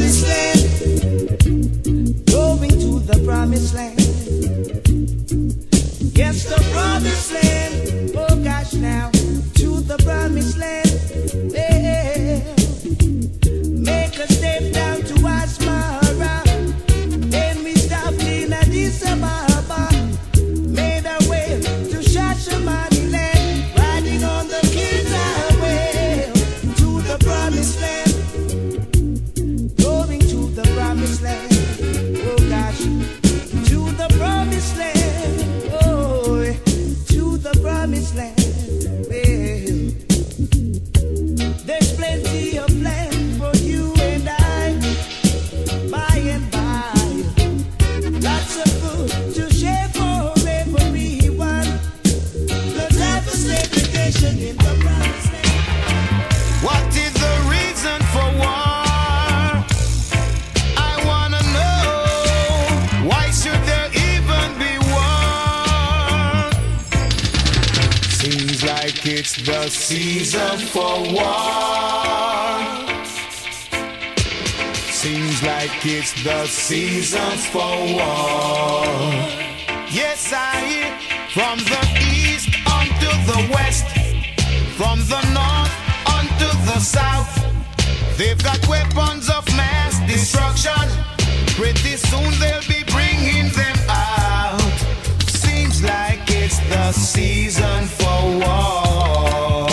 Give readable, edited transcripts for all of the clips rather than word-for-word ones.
promised land, going to the promised land. Yes, the promised land. Oh gosh, now to the promised land. Yeah. Make a step down to Asmara. Then we stopped in Addis Ababa. Made our way to Shashamaniland, riding on the King's Highway to the promised land. Going to the promised land. Oh gosh, to the promised land. Oh, to the promised land. Well, there's plenty of land for you and I, by and by. Lots of food to share for everyone. No time for segregation in the promised land. What is the reason for war? I wanna know. Why should there even be war? Seems like it's the season for war. Seems like it's the season for war. Yes, I hear from the east unto the west, from the north unto the south. They've got weapons of mass destruction. Pretty soon they'll be bringing them out. Seems like it's the season for war.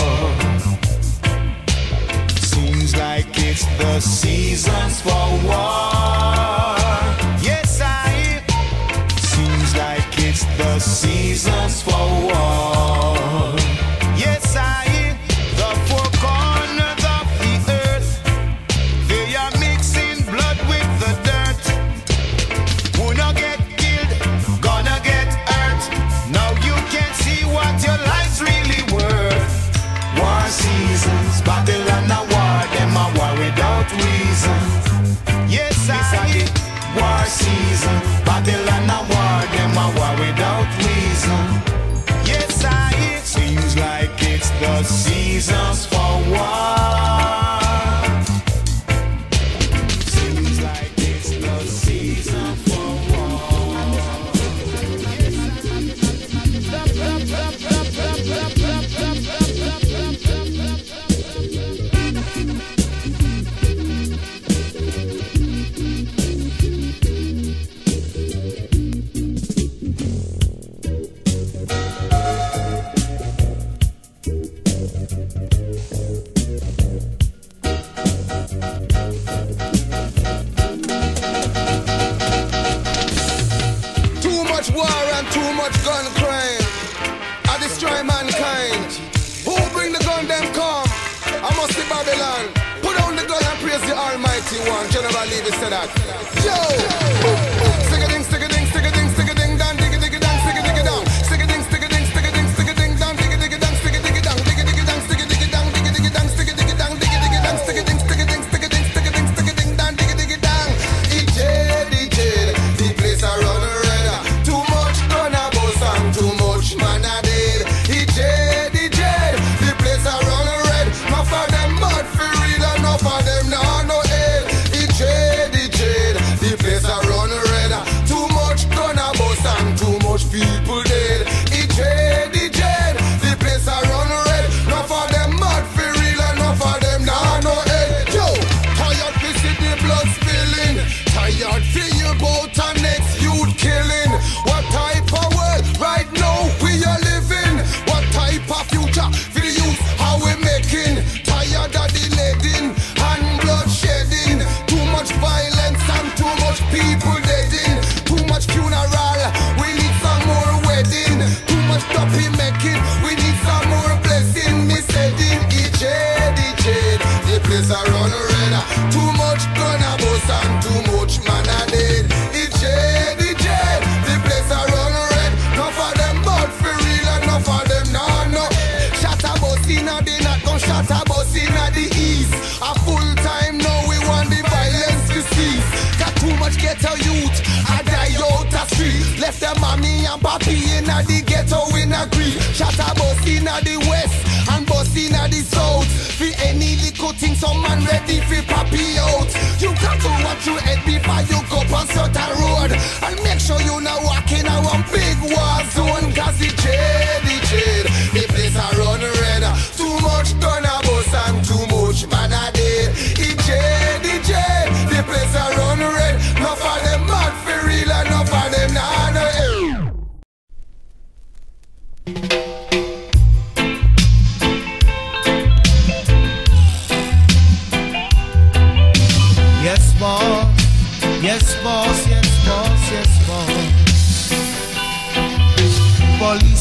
Seems like it's the season for war. Yes, I hear. Seems like it's the seasons for war. Yes, I hear. The four corners of the earth, they are mixing blood with the dirt. Who not get killed, gonna get hurt. Now you can see what your life's really worth. War seasons, Babylon a war, them a war without reason. Yes, I hear. War season, Babylon a war, them a war without reason. Yes, I hear. Seems like it's the seasons for war. Seems like it's the season for war. Too much war and too much gun crime. I destroy mankind. Who bring the gun, them come? I must be Babylon. Put down the gun and praise the Almighty One. General Levy said that. Yo! Stick a ding, stick a ding, stick a ding, stick a ding, down, digga digga down, stick a digga down. Stick a ding, stick a ding, stick a ding, stick a ding, down, digga digga down, stick a digga down, digga digga down, stick a digga down, digga digga down, stick a digga down, digga digga down, stick a ding, stick a ding, stick a ding, stick a ding, stick a ding, down, digga digga down. DJ, the place I run red. Too much gun a bust and too much man a dead. DJ, the place I run red. Enough of them mad for real, enough of them nah no head. DJ, the place I run red. Too much gun a bust and too much people dead. DJ, the place I run red. Enough of them mad for real, enough of them nah no head. Yo, tired to see the blood spilling. Tired to hear about our next youth killing. What type of world right now we are living? What type of future for the youth how we making? Tired of the leading and blood shedding. Too much violence and too much people deading. Too much funeral, we need some more wedding. Too much duppy making, we need some more blessing. Me said in DJ, the place I run red. Too much gun a bust and too much man a dead. DJ, the place I run red. Enough of them bad for real, enough of them nah no. Shot a bus inna the north, gun shot a bus inna the east. A full time now we want the violence to cease. Got too much ghetto youth, I die out the street. Left them mommy and papi inna the ghetto in a grief. Shot a bus inna the west and bus inna the south. For any little thing, some man ready for papi out. You got to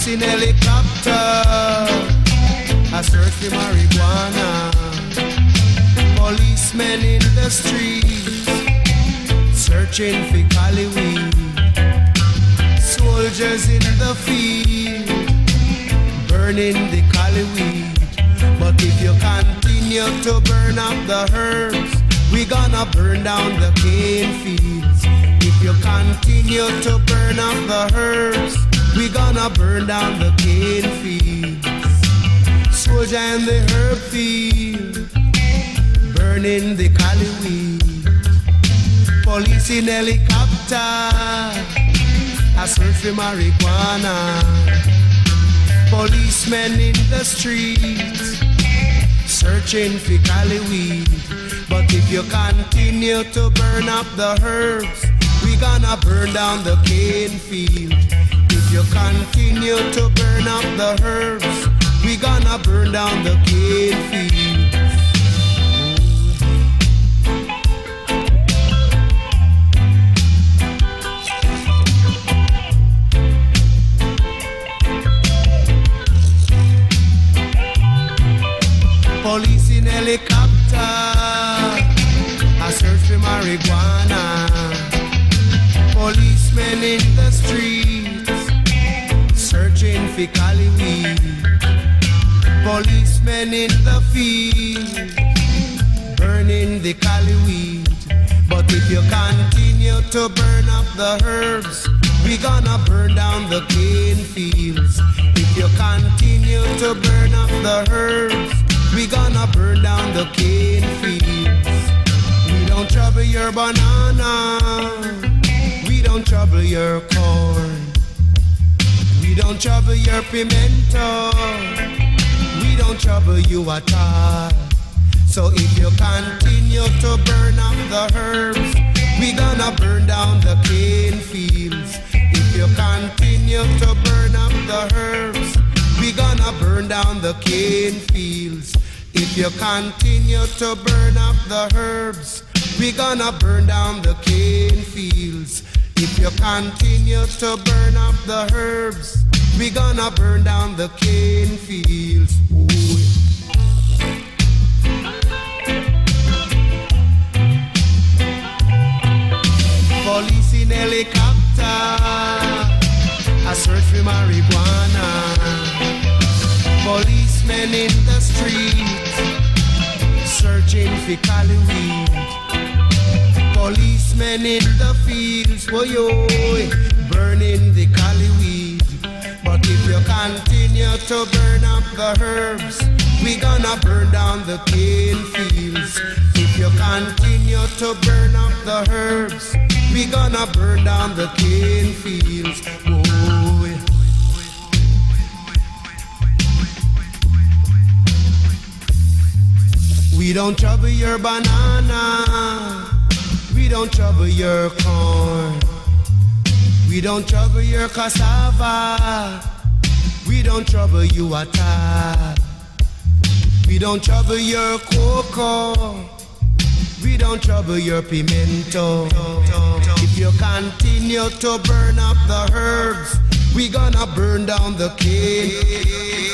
Police in helicopter, a search for marijuana. Policemen in the streets, searching for cali weed. Soldiers in the field, burning the cali weed. But if you continue to burn up the herbs, we gonna burn down the cane fields. If you continue to burn up the herbs, we gonna burn down the cane fields. Soldier in the herb field, burning the cali weed. Police in helicopter, a search for marijuana. Policemen in the streets, searching for cali weed. But if you continue to burn up the herbs, we gonna burn down the cane field. If you continue to burn up the herbs, we gonna burn down the cane field. Police in helicopter, a search for marijuana. Policemen in the streets, searching for cali weed. Policemen in the field, burning the cali weed. But if you continue to burn up the herbs, we gonna burn down the cane fields. If you continue to burn up the herbs, we gonna burn down the cane fields. We don't trouble your banana, we don't trouble your corn. We don't trouble your pimento, we don't trouble you at all. So if you continue to burn up the herbs, we gonna burn down the cane fields. If you continue to burn up the herbs, we gonna burn down the cane fields. If you continue to burn up the herbs, we gonna burn down the cane fields. If you continue to burn up the herbs, we gonna burn down the cane fields. Ooh. Police in helicopter, a search for marijuana. Policemen in the streets, searching for cali weed. Policemen in the fields, woyo, burning the cali weed. But if you continue to burn up the herbs, we gonna burn down the cane fields. If you continue to burn up the herbs, we gonna burn down the cane fields. Oh, yeah. We don't trouble your banana, we don't trouble your corn. We don't trouble your cassava, we don't trouble you at all. We don't trouble your cocoa, we don't trouble your pimento. If you continue to burn up the herbs, we gonna burn down the cane.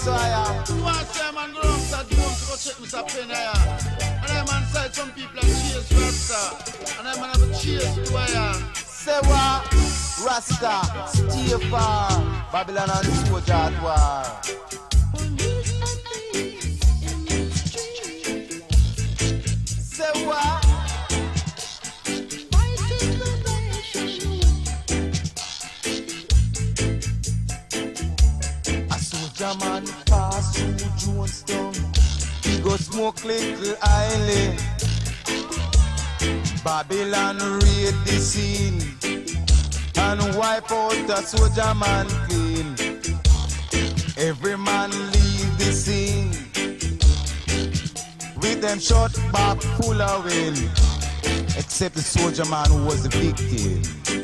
so higher. You want to say, man, go down to the room to go check Mr. Penny here. And I man said some people are chase Rasta. And I man have a chase to wire. Say what? Rasta, stay far. Babylon and soldier at war. Say what? Man pass through Jonestown, he go smoke little island. Babylon raid the scene and wipe out the soldier man clean. Every man leave the scene with them shot back full of wind, except the soldier man who was the victim.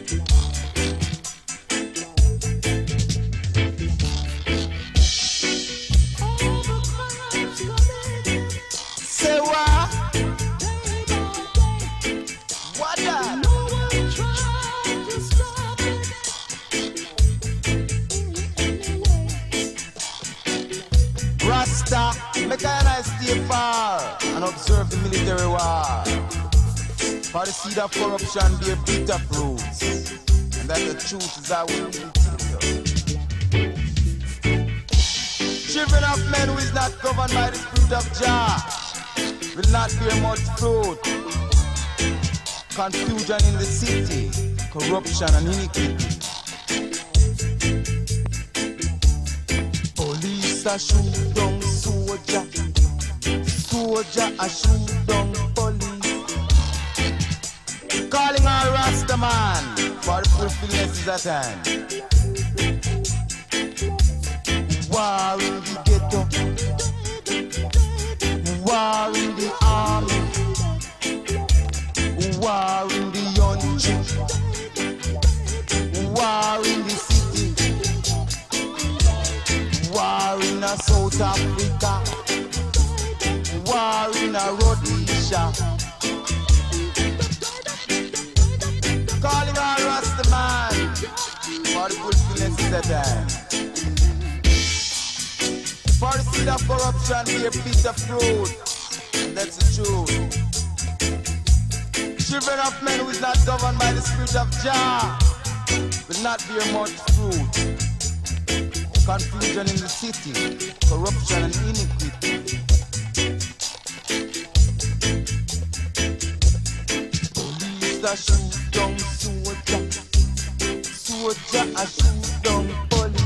Make I stay far and observe the military war. For the seed of corruption bear bitter fruits, and that the truth is I will tell you. Children of men who is not governed by the spirit of Jah will not bear much fruit. Confusion in the city, corruption and iniquity. Police are shoot down soldier, soldier a shoot down police. Calling all Rasta man, for the fulfillment is at hand. War in the ghetto, war in the army, war in the country, war in the city, war in South Africa, war in Rhodesia. Calling all Rasta man, for the fulfillment is at hand. For the seed of corruption bear bitter fruit, and that's the truth. Children of men who is not governed by the spirit of Jah will not bear much fruit. Confusion in the city, corruption and iniquity. Police a shoot down soldier, soldier a shoot down police.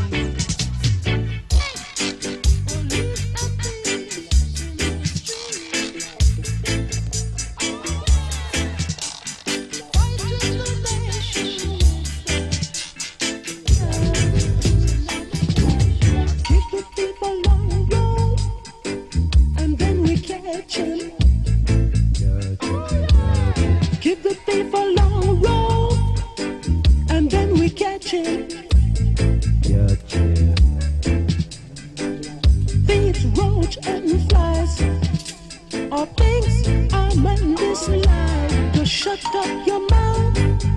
Thieves, roach and flies, all things are meant this life. Just shut up your mouth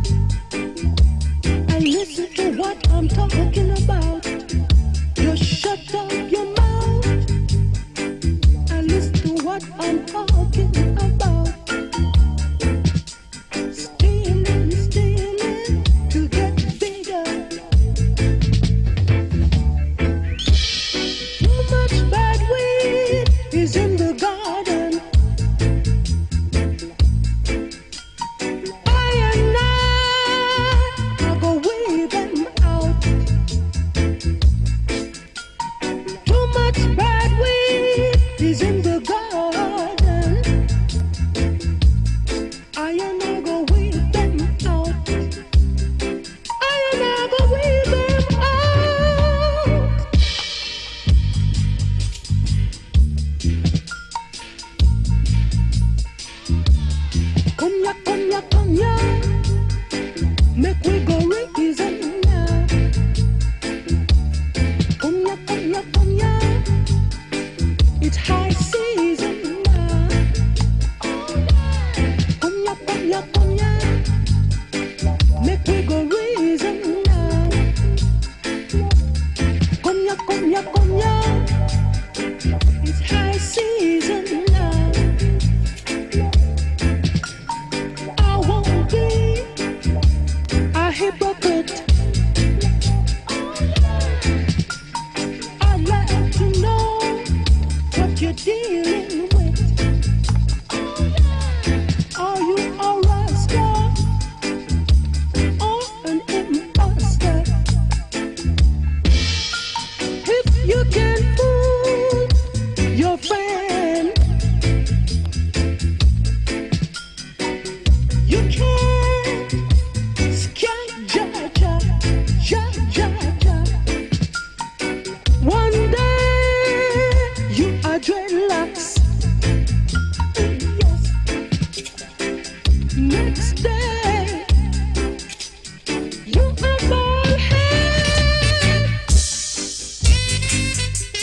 and listen to what I'm talking about. Just shut up your mouth and listen to what I'm talking about. Stealing, stealing to get bigger. Too much bad weed is in the garden. I and I go weed them out. Too much bad weed is in the garden. I and I go weed them out. I and I go weed them out. Come ya, make we go reason now. Come ya, it's high season now. Come ya, make we go reason now. Come ya, You can fool your friend. You can scam Jaja. One day you are dreadlocks. Yes. Next day you are bald head.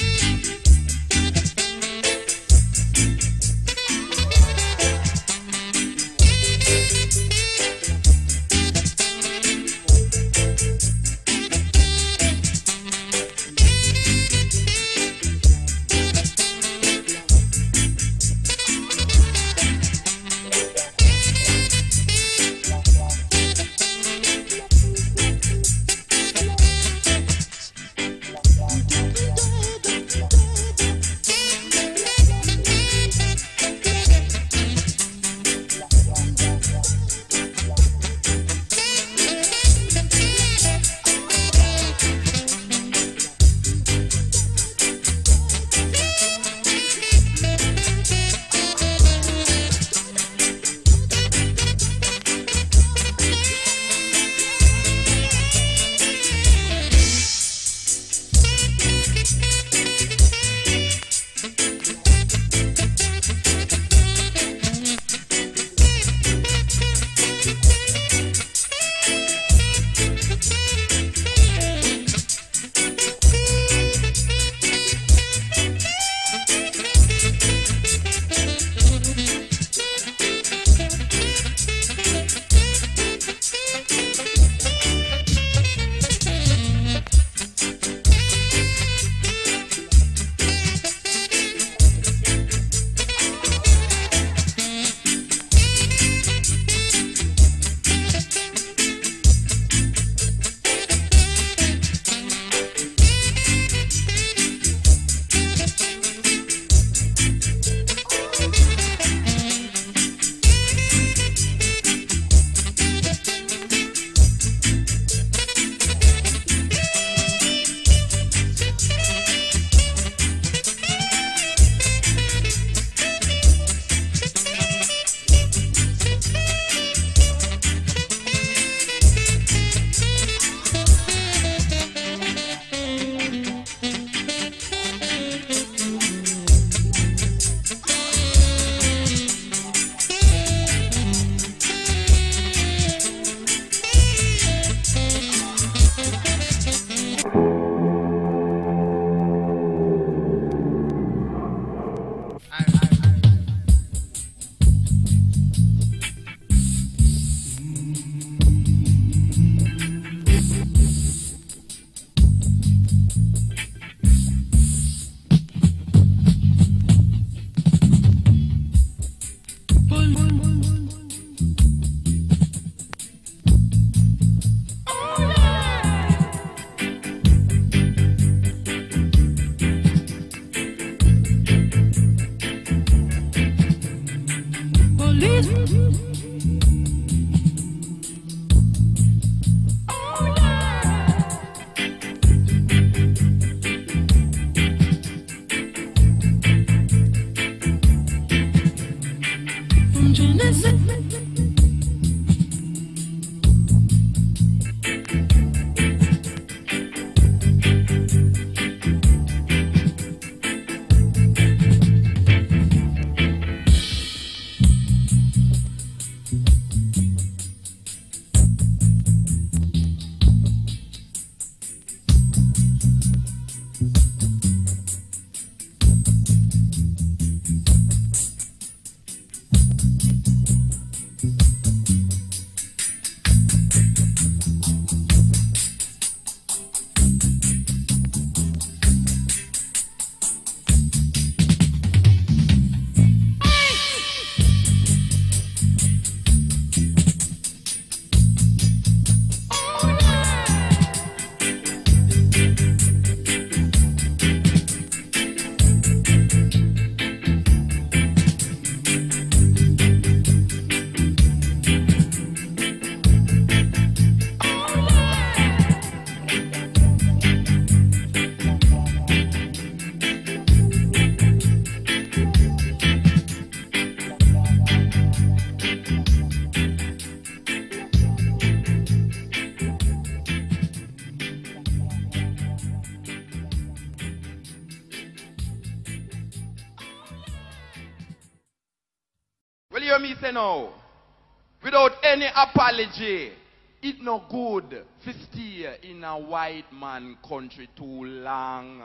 you hear me say now? Without any apology, it no good to stay in a white man country too long.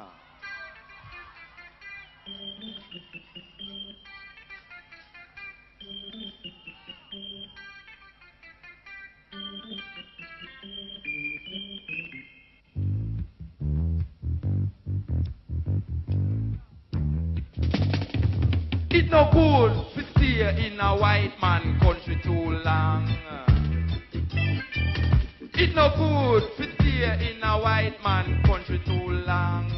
It no good to stay in a white man country too long. It no good to stay in a white man country too long.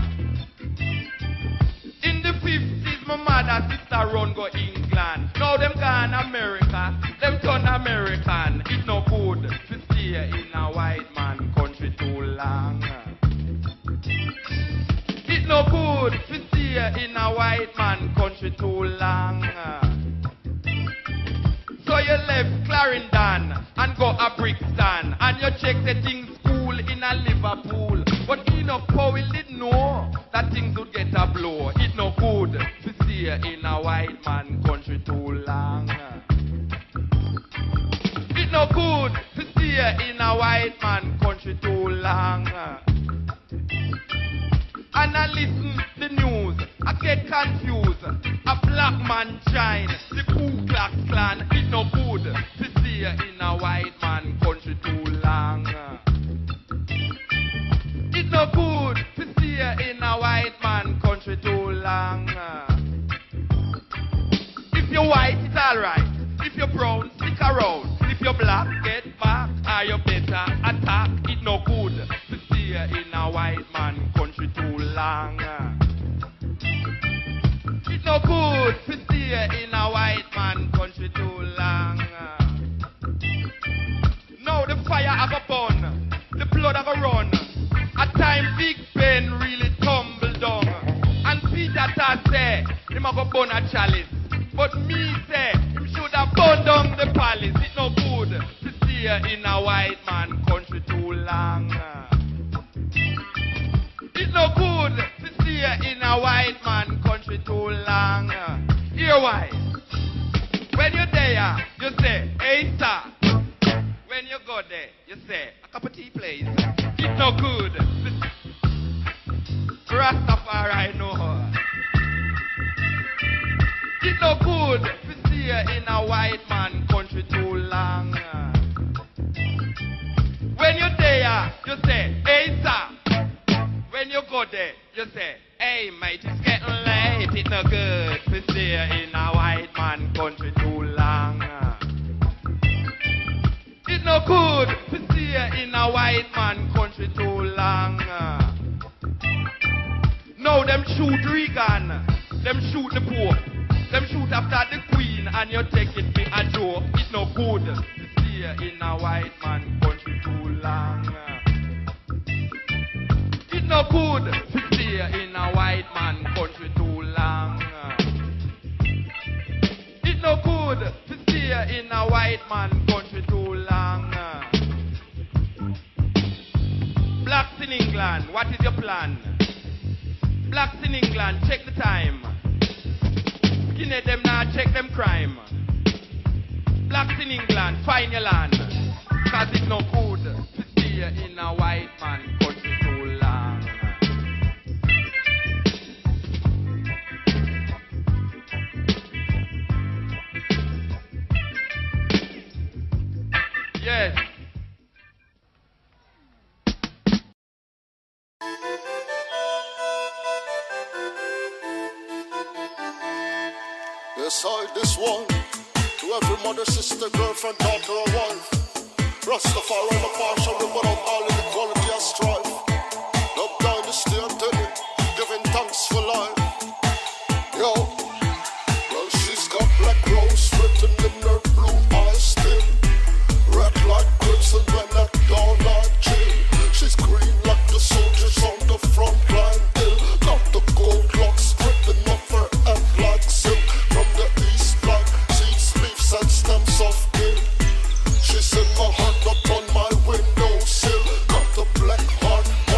In the 50s, my mother sister run go England. Now them gone America, them turn American. It no good to stay in a white man country too long. It no good to stay in a white man country too long. So you left Clarendon and go a Brixton, and you check the things cool in a Liverpool. But you know Powell didn't know that things would get a blow. It no good to stay in a white man country too long. It no good to stay in a white man country too long. And I listen the news, I get confused. A black man join the Ku Klux Klan. It no good to stay in a white man country too long. It no good to stay in a white man country too long. If you're white, it's alright. If you're brown, stick around. If you're black, get back. Or you better attack. It no good to stay in a white man country too long. It no good to stay in a white man country too long. Now the fire have a burn, the blood have a run. At time Big Ben really tumble down. And Peter Tosh say, him a go burn a chalice. But me say, him should have burned down the palace. It no good to stay in a white man country too long. It no good to stay in a white man country too long. Hear why? When you're there, you say, hey sir. When you go there, you say, a cup of tea please. It no good. Rastafari know. It no good to stay in a white man country too long. When you're there, you say, hey sir. When you go there, you say, hey mate, it's getting late. It no good to stay in a white man country too long. It no good to stay in a white man country too long. Now them shoot Reagan, them shoot the Pope, them shoot after the Queen, and you take it for a joke. It no good to stay in a white man country too long. It no good to stay in a white man country too long. It no good to stay in a white man country too long. Blacks in England, what is your plan? Blacks in England, check the time. Skinhead them now, check them crime. Blacks in England, find your land. Cause it's no good to stay in a white man country too long. Yes. Yes, I this one to every mother, sister, girlfriend, daughter, or wife. Rastafari, the partial, but of all inequality and strife. No dynasty and telling, giving thanks for life. Yo, well, she's got black rose written in her blue eyes still. Red like crimson when at dawn like chill. She's green like the soldiers on the front line hill. Got the gold locks dripping off her head like silk. From the east like seeds, leaves and stems of gill. She's in my heart upon my windowsill. Got the black heart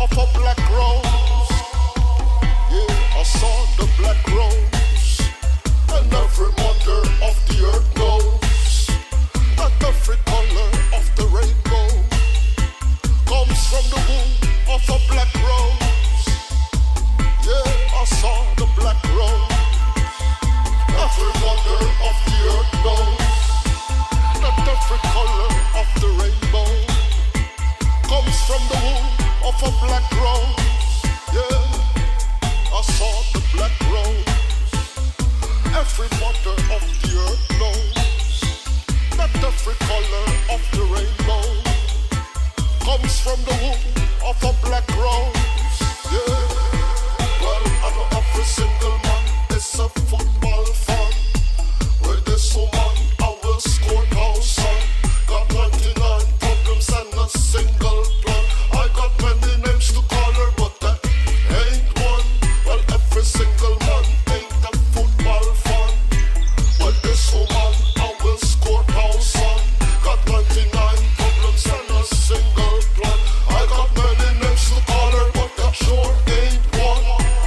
of a black rose. Yeah, I saw the black rose. And every mother of the earth knows that every color of the rainbow comes from the womb of a black rose. Yeah, I saw the black rose. Every mother of the earth knows that every color of the rainbow comes from the womb of a black rose. Yeah, I saw the black rose. Every mother of the earth knows that every color of the rainbow comes from the womb of a black rose. Yeah, well, I know every single man is a football fan. Where this woman, I will score now, son. Got 99 problems and a single plan. I got many names to call her, but that ain't one. Well, every single man ain't a football fan. Well, this woman, I will score now, son. Got 99 problems and a single plan. I got many names to call her, but that sure ain't one.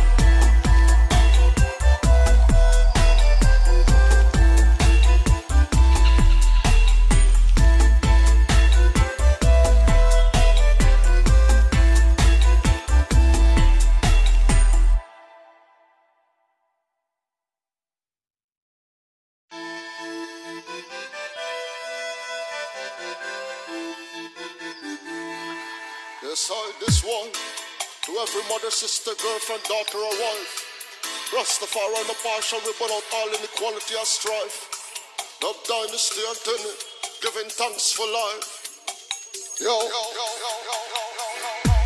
Yes, I, this one, to every mother, sister, girlfriend, daughter, or wife. Rastafari and the partial, we burn out all inequality and strife. Love dynasty and tenant, giving thanks for life. Yo, yo, yo, yo, yo, yo, yo, yo.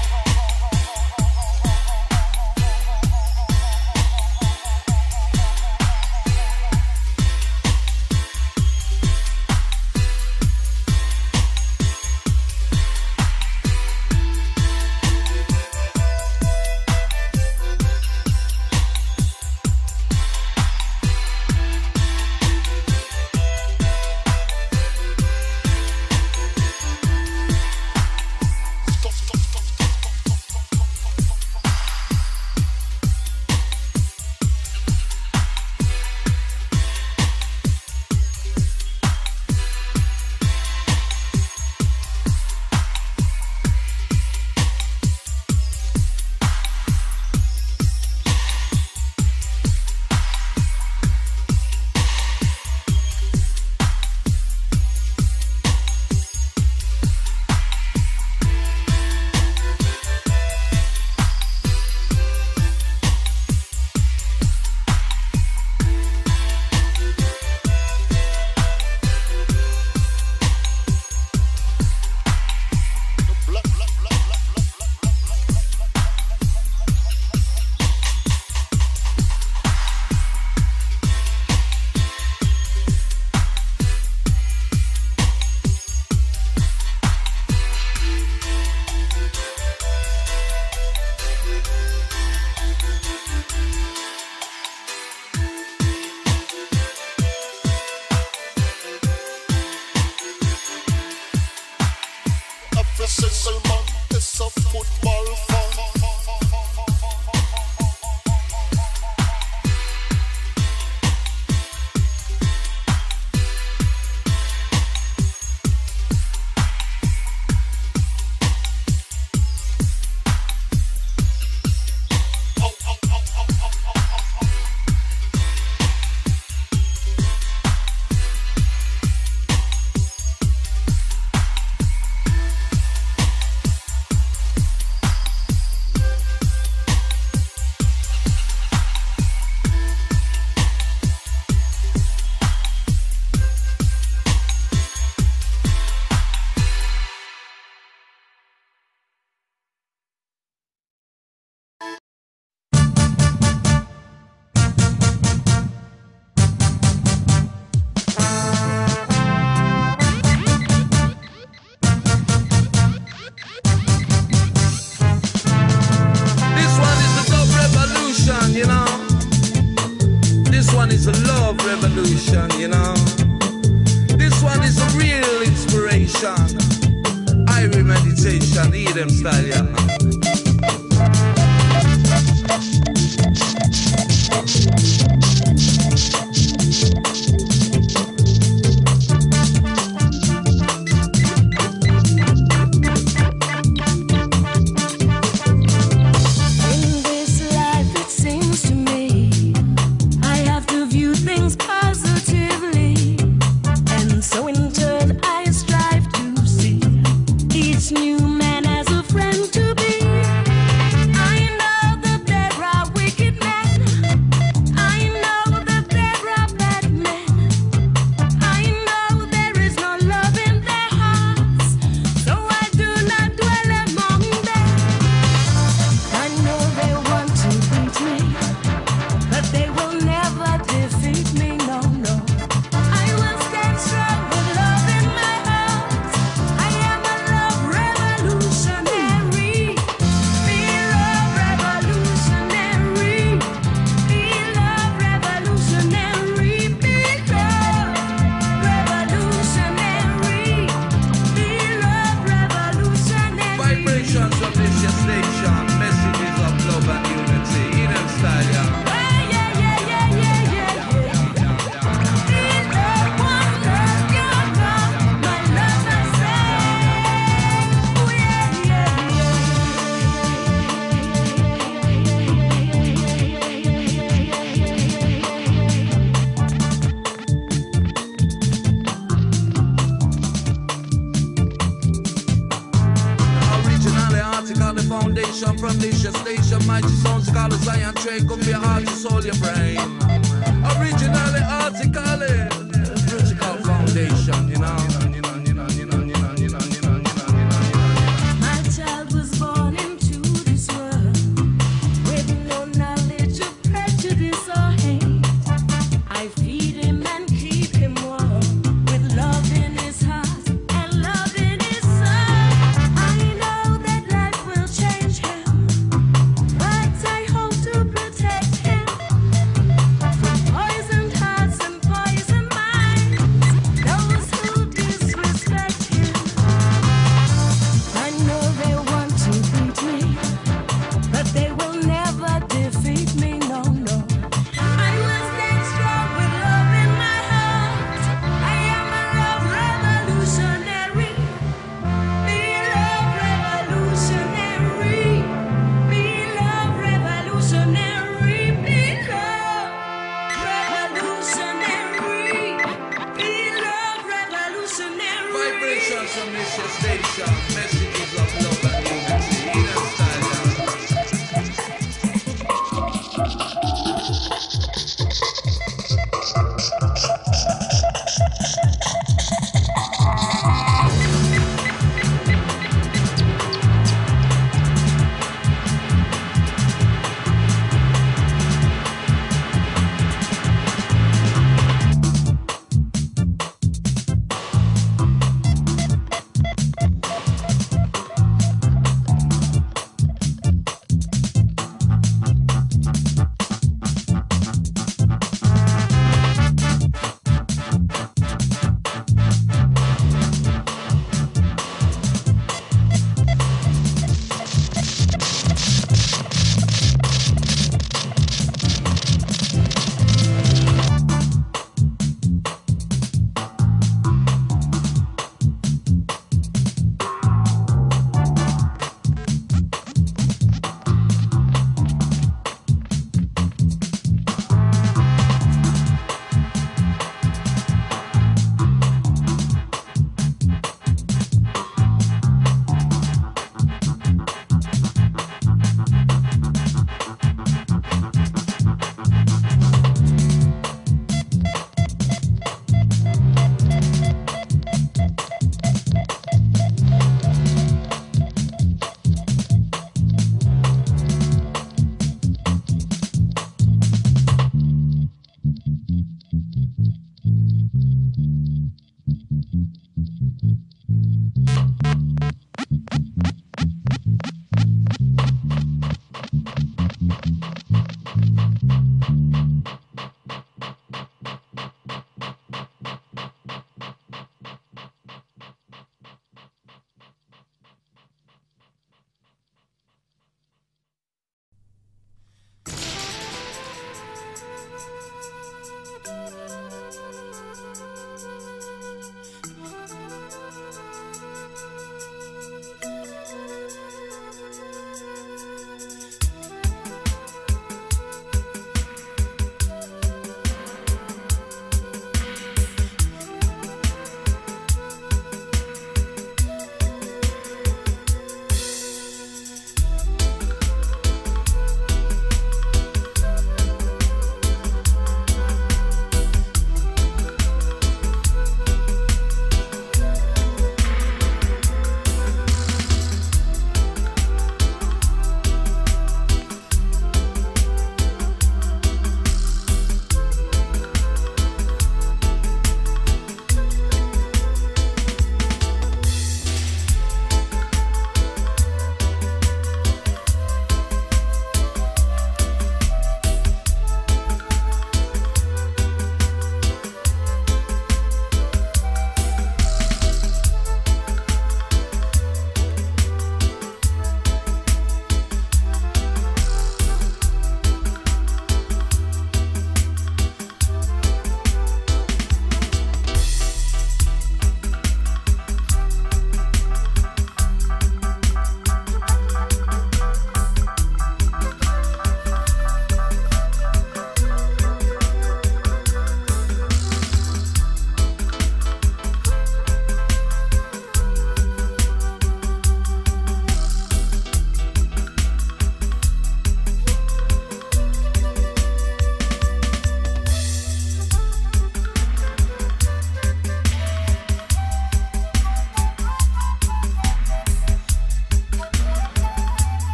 Every single man is a football fan. revolution, you know. This one is a real inspiration. Irie meditation, Eden style, yeah. foundation from Nisha Station. Mighty sounds called a Zion train. Come be your heart, your soul, your brain. Originally, artically, physical foundation, you know. My child was born into this world with no knowledge of prejudice or hate. I feed him and keep him warm with love in his heart and love in his soul. I know that life will change him, but I hope to protect him from poisoned hearts and poisoned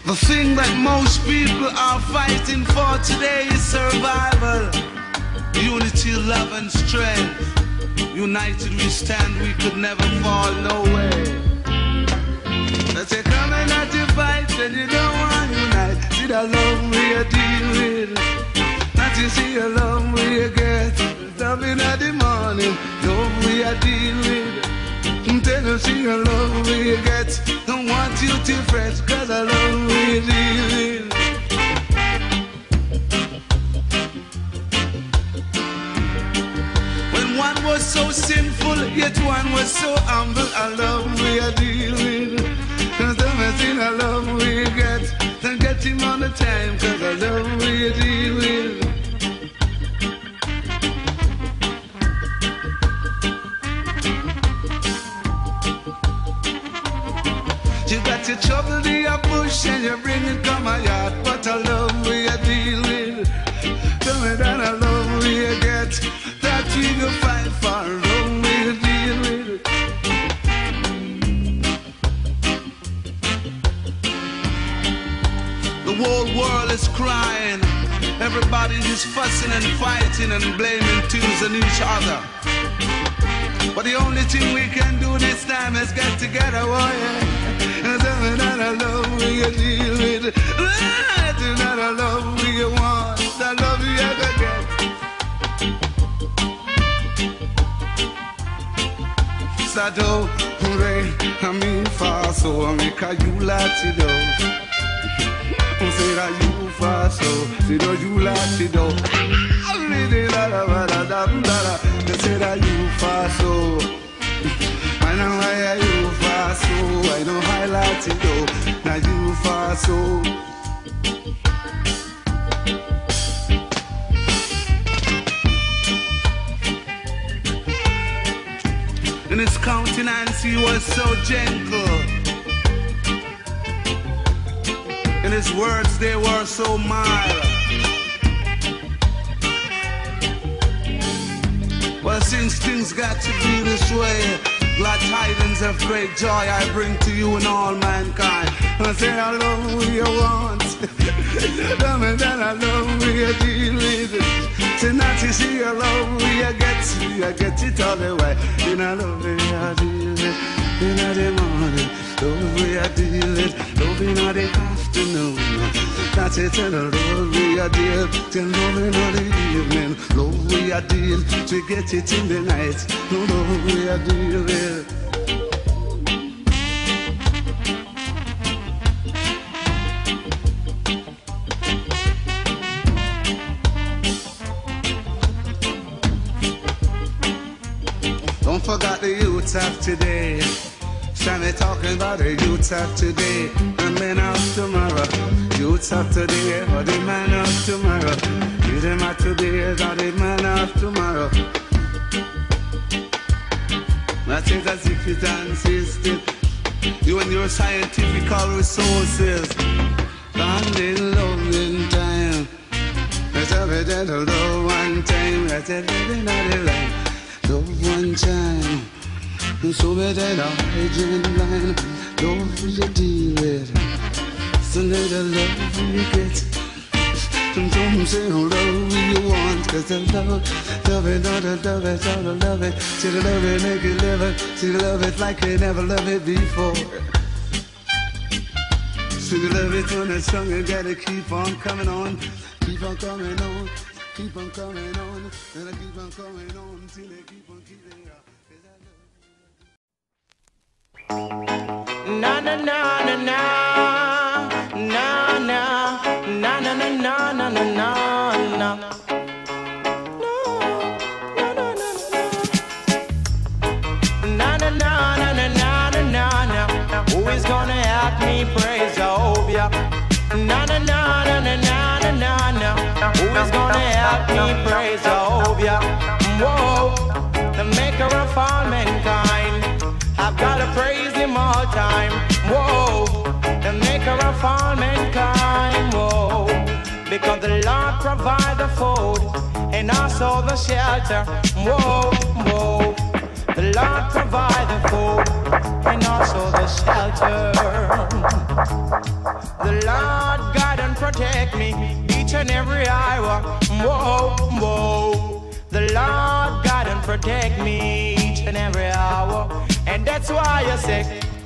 The thing that most people are fighting for today is survival. Unity, love and strength. United we stand, we could never fall, no way. Let's say come and not to fight, and you don't want to unite. See the love we deal with. Not to see the love we get. Loving at the morning, love we deal with. Tell us see the love we get. Don't want you to fret, cause the love we deal with. When one was so sinful, yet one was so humble. I love we deal with. Cause the messing I love we get. Don't get him on the time, cause I love we deal with. You got your trouble in your bush and you bring it to my yard. But I love we deal with. Tell me that I love we get. That we go fight for, love we deal with. The whole world is crying. Everybody is fussing and fighting and blaming twos on each other. But the only thing we can do this time is get together, oh yeah. And tell me that I love we deal with. Tell me that I love we want. That love you ever get. Sado, hooray, I mean fast, so I make a you like it do. Say that you fast, so say that you like it do. They say that you fast, so I know why you fast, so I know highlight it though. Now you fast, so in his countenance he was so gentle. In his words they were so mild. Well, since things got to be this way, glad tidings of great joy I bring to you and all mankind. I say I love what you want. Tell me that I love what you deal with it. Say not to see your love what you get it all the way. And I love what you deal with in the morning. Love what you deal with. Love in the afternoon. That's it, and I love what you deal. Till love in the evening. Love what you deal. To get it in the night. No love what you deal with. Don't forget the youth of today. Shiny talking about the youth of today. The men of tomorrow. Youth of today or the man of tomorrow. You them of today or the man of tomorrow. That is as if it insisted. You and your scientific resources. Found in love in time. Let's have it at a low one time. Let's have it in a line. Love one time. So better than a hygiene line. Love you deal with. So little love you get. Don't say no love you want. Cause the love it, not the love it, all the love it. See the love it, make it live it. See the love it like you never loved it before. See the love it when it's strong, you gotta keep on coming on. Keep on coming on. Keep on coming on. And I keep on coming on. Till they keep on keeping up. Na na na na na na na na na na na na na na. Who is gonna help me praise Jehovah? Na na na na na na na na. Who is gonna help me praise Jehovah? Whoa, the maker of all mankind. I've gotta praise him all time. Whoa, the maker of all mankind. Whoa, because the Lord provides the food and also the shelter. Whoa, whoa, the Lord provides the food and also the shelter. The The Lord guide and protect me each and every hour. Whoa, whoa. The Lord guide and protect me each and every hour. And that's why I say,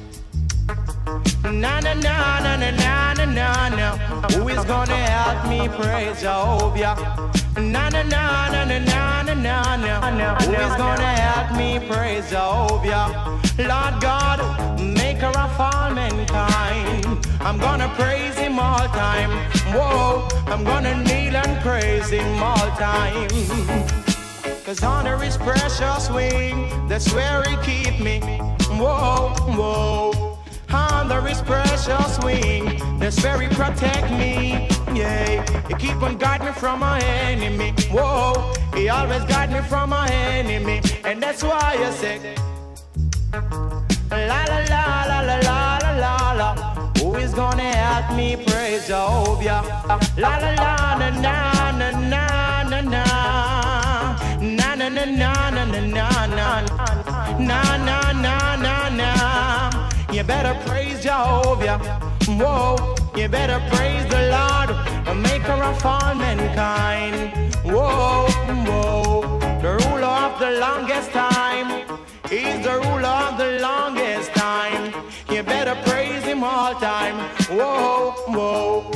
na na na na na na na na na. Who is gonna help me praise Jehovah? Na na na na na na na na na. Who is gonna help me praise Jehovah? Lord God, maker of all mankind, I'm gonna praise him all time. Whoa, I'm gonna kneel and praise him all time. Cause under his precious wing, that's where he keep me. Whoa, whoa. Under his precious wing, that's where he protect me. Yeah, he keep on guard me from my enemy. Whoa, he always guide me from my enemy. And that's why I say, la la la la la la la la la. Who is gonna help me praise Jehovah? La la la na na na na na na. Na na na na na na na na na na na na. You better praise Jehovah. Whoa, you better praise the Lord, the maker of all mankind. Whoa, whoa, the ruler of the longest time. He's the ruler of the longest time. You better praise him all time. Whoa, whoa.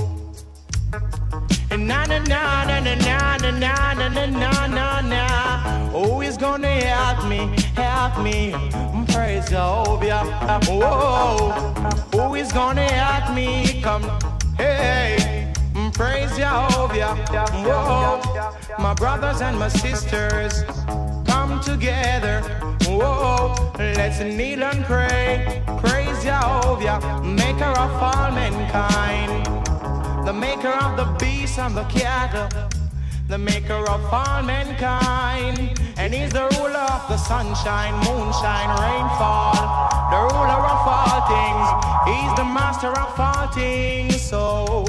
Na na na na na na na na na na na na. Who is gonna help me? Help me, praise Jehovah. Whoa, who is gonna help me? Come, hey, praise Jehovah. Whoa, my brothers and my sisters, come together. Whoa, let's kneel and pray. Praise Jehovah, maker of all mankind, the maker of the beasts and the cattle, the maker of all mankind. And he's the ruler of the sunshine, moonshine, rainfall, the ruler of all things. He's the master of all things. So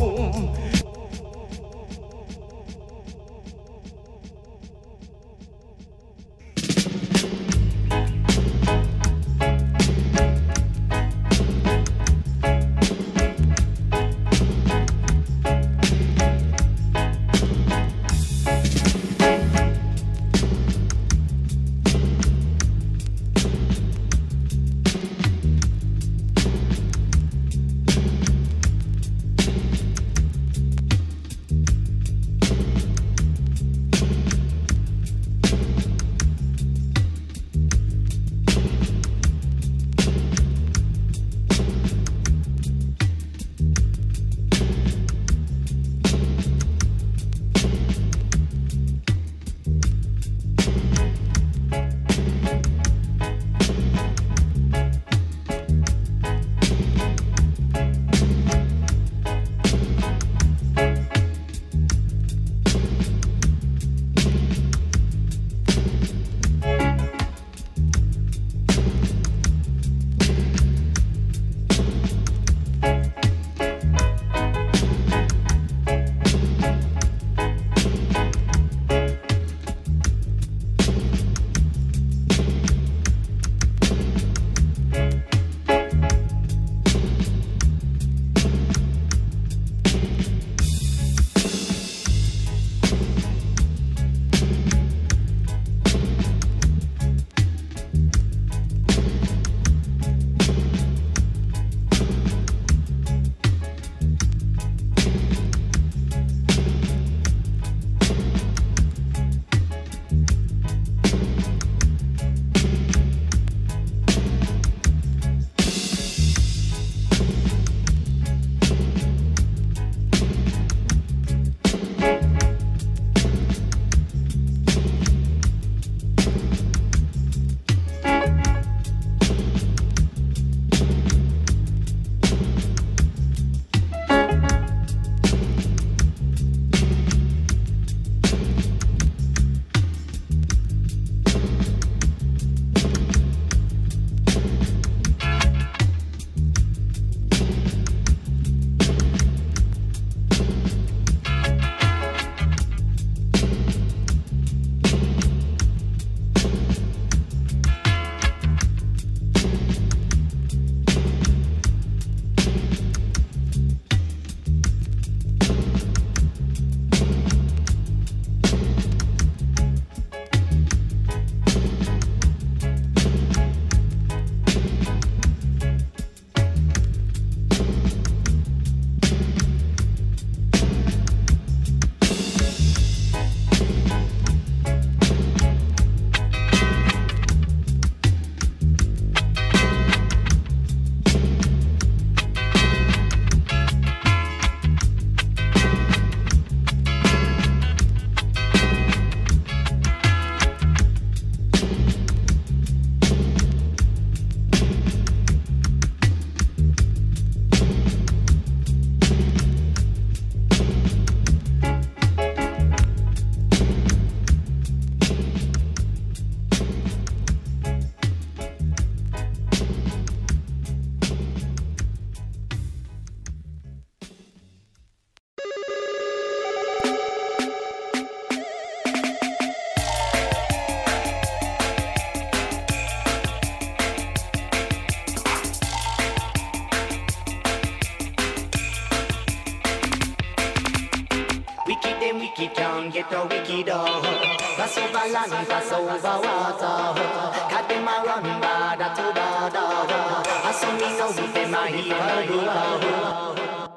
get the wicked out. Pass over land, pass over water. Got them a run border to border. I saw me know them a evil do.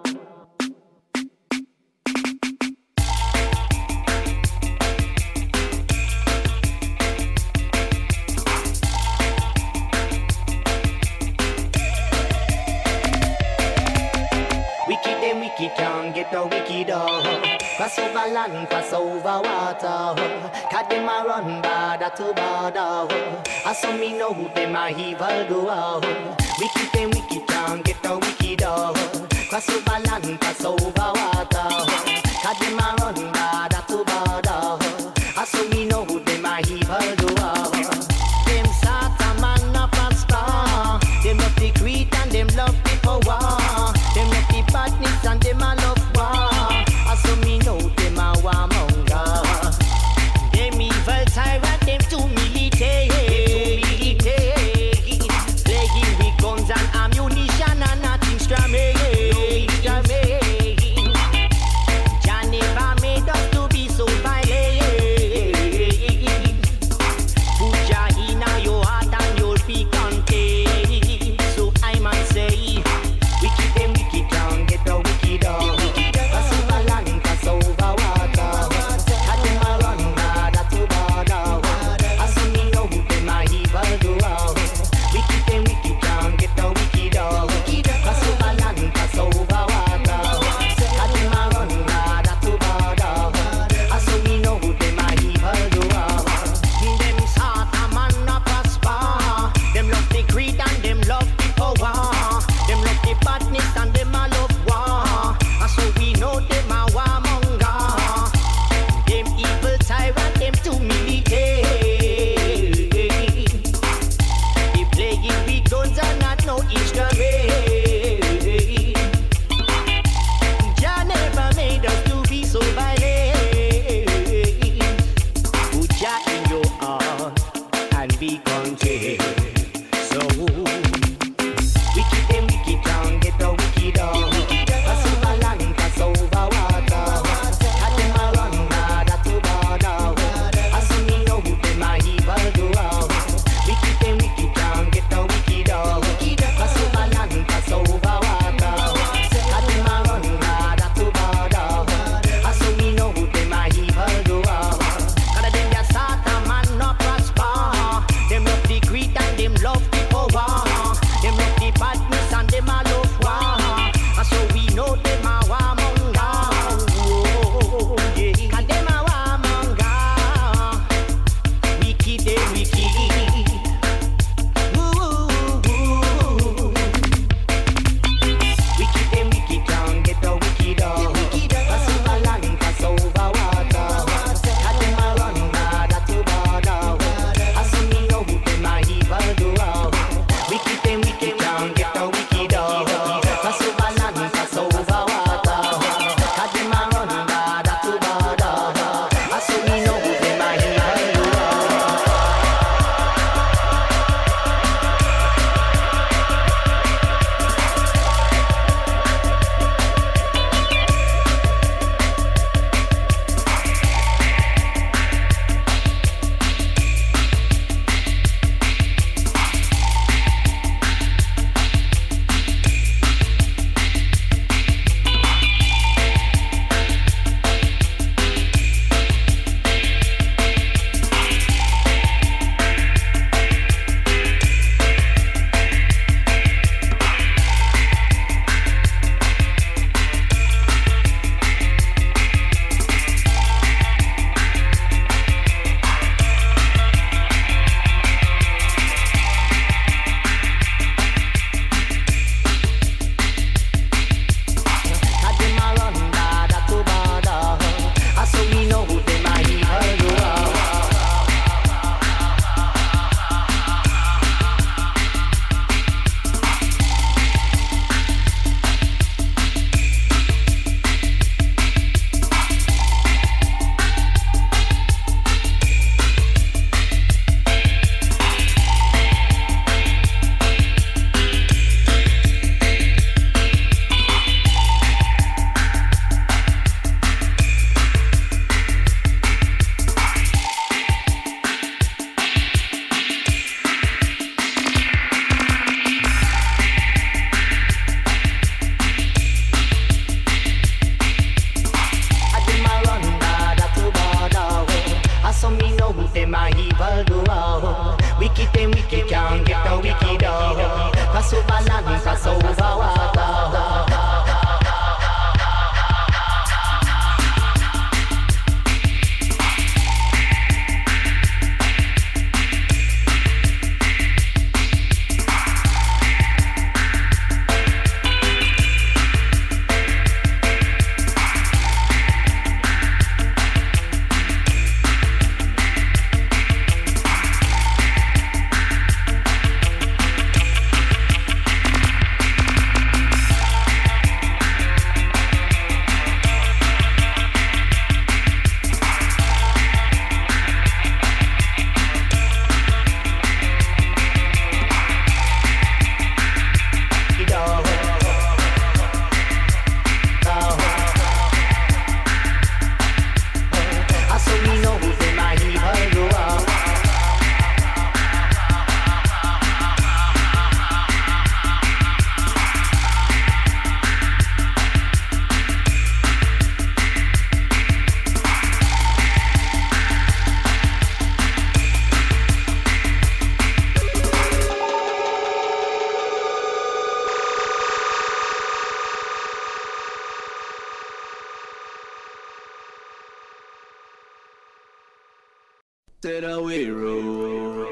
Wicked can't get the wicked out. Pass over land, pass over water. Cut them a run border to border. I saw me know who them a evil do. Wicked can't get the wicked out. Pass over land, pass over water. Cut them a run border to border. I saw me know who them a evil do. Them Satan man a prosper. Them love the greed and them love the power. Them love the badness and them a love war. I saw me know them a warmonger. Them evil tyrant, them too militate. Playing with guns and ammunition and nothing strumming. Jah never made us to be so violent. Put Jah in your heart and you'll be content. So I must say, wicked them wicked can't get the wicked out. Pass over land, pass over water. Cut them a run border to border. I saw me know who them a evil do. Wicked them wicked can't get the wicked out. Pass over land, pass over water. Cut them a run border to border. I saw me know who them a evil do. Them Satan man a prosper. Them love the greed and them love the power. Them love the badness and them a love war. And so we know them a warmonger. Them evil tyrant, them too militate. They playing with guns and not no instrument. Jah never made us to be so violent. Put Jah in your heart and be content. So wicked them wicked can't get the wicked out. Pass over land, pass over water. Cut them a run border to border. I saw me know who them a evil do. Wicked them wicked can't get the wicked out. Pass over said we roll.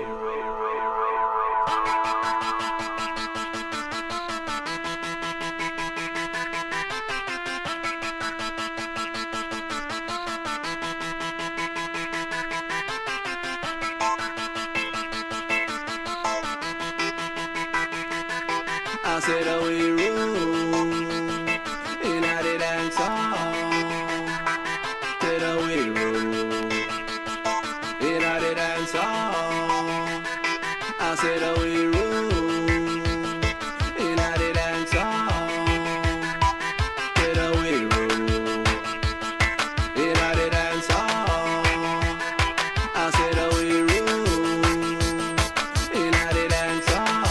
I said we roll in the dance hall. Said we roll in the dance hall. I said we roll in the dance hall. Said we roll in the dance hall. I said we roll in the dance hall.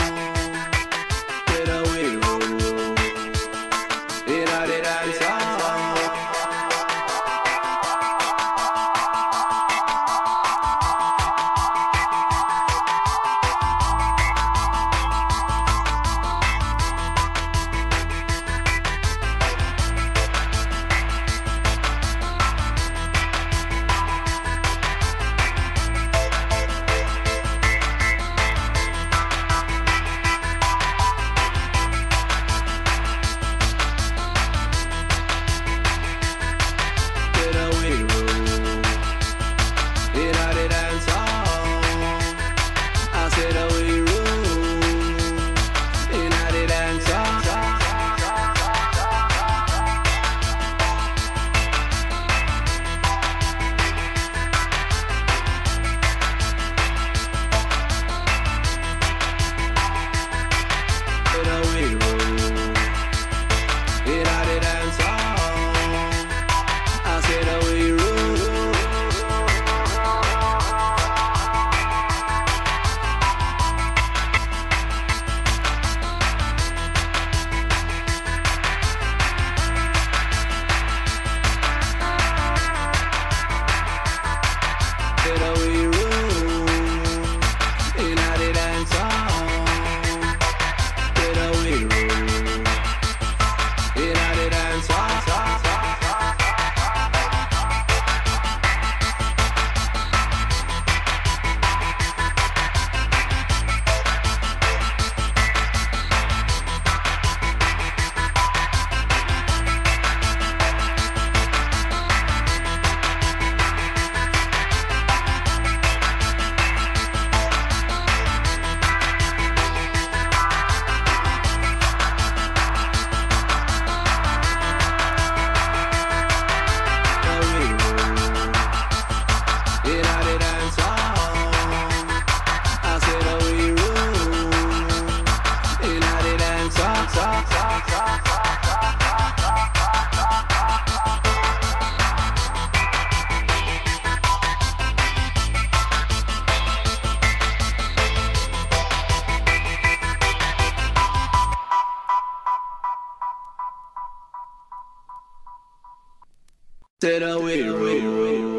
Said we roll.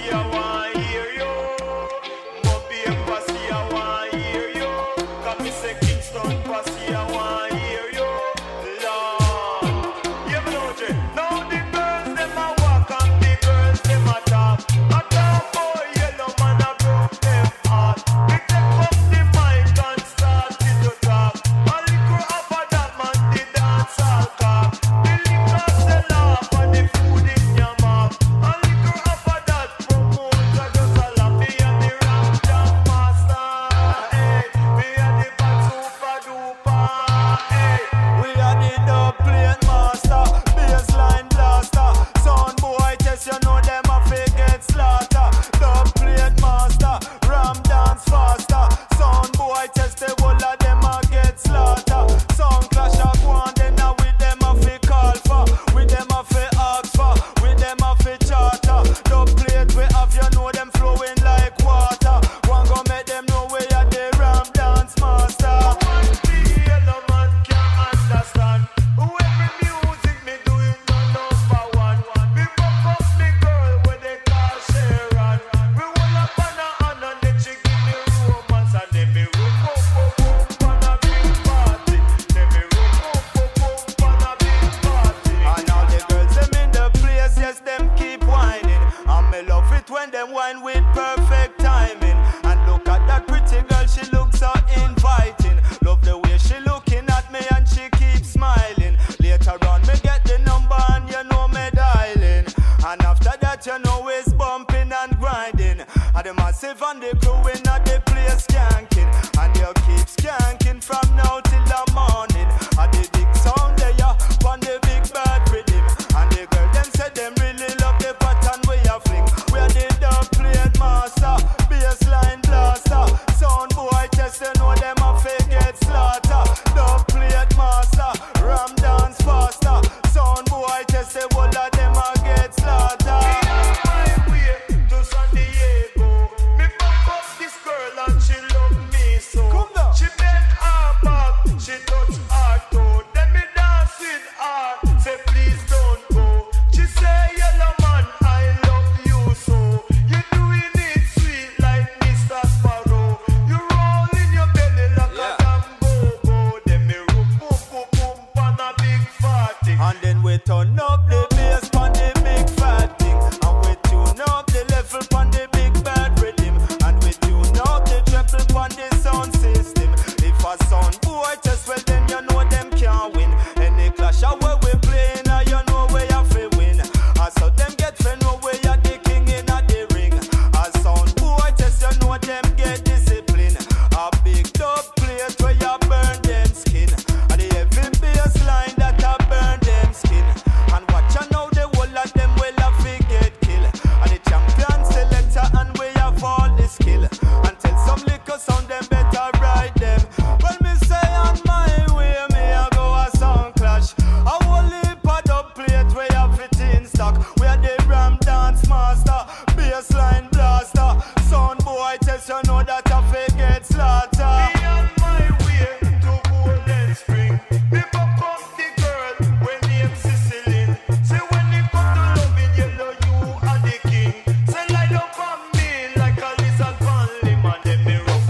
Embassy, I want hear you. Moby Embassy, I want hear you. Come me say Kingston Embassy, I want hear you. Lord, you know Jay. Now the girls them a walk and the girls them a talk. A talk boy yellow man a broke them heart. We take up the mic and start to talk. A little after that man the dance all talk. The liquor sell off and the food in your mouth. A little after that promoter just a laugh. Me and the rap jam master, hey. Me and the bad super duper, hey. We are the dub plate master, bassline blaster. Sound boy test, you know them a fake get slaughter. Dub plate master, ram dance faster. Sound boy test, the whole of them a get slaughter. Sound clash a go on, then a with them a fi call for. With them a fi ask for. With them a fi charter. Dub plate we have, you know them flowing like water. One go make them know we are the ram dance master. One thing yellow man can't understand. Every music me doing no number one. Me buck up me girl when they call Sharon. We roll up on her hand and then she give me romance. And then me rope up on a big party. Then me rope up on a big party. And all the girls them in the place, yes them keep whining. And me love it when them whine with perfect timing. And look at that pretty girl, she looks so inviting. Love the way she looking at me and she keeps smiling. Later on me get the number and you know me dialing. And after that you know it's bumping and grinding. And the massive and the crew in at the place skanking. And you keep skanking from now till the morning. And the big sound there on the big bad rhythm. And the girl them say them really love the pattern we a fling. We are the dub plate master, bassline blaster. Sound boy test, you know them a fake get slaughter. Dub plate master, ram dance faster. Sound boy test, the whole of them a get slaughter. Me on my way to San Diego. Me buck up this girl and she love me so. She bend her back, she touch her toe. Then me dance with her, say please don't go. She say yellow man, I love you so. You doing it sweet like Mr. Sparrow. You roll in your belly like a tambo. Then me boom on a big party. And then we turn up the bass on the big fat thing. And we tune up the level on the big bad rhythm. And we tune up the treble on the sound system. If a sound boy test well, then you know them can't win. Any clash where we playing, you know we have to win. And so them get friend know we are the king in the ring. A sound boy test, you know them get discipline. A big dub plate where you burn them skin. And the heavy bass line that a burn them skin. And watch you know the whole of them will have to get killed. And the champion selector and we have all the skill. And tell some little sound them better ride them. Well me say on my way me a go a sound clash. A whole heap of dub plate we have it in stock. We are the ram dance master, bassline blaster. Sound boy test, you know that a fake get slaughter. Me on my way to Golden Spring. Me buck up the girl when name Sicily. Say when it come to loving, you know you are the king. Say lie down for me like a lizard van limb. And then me rough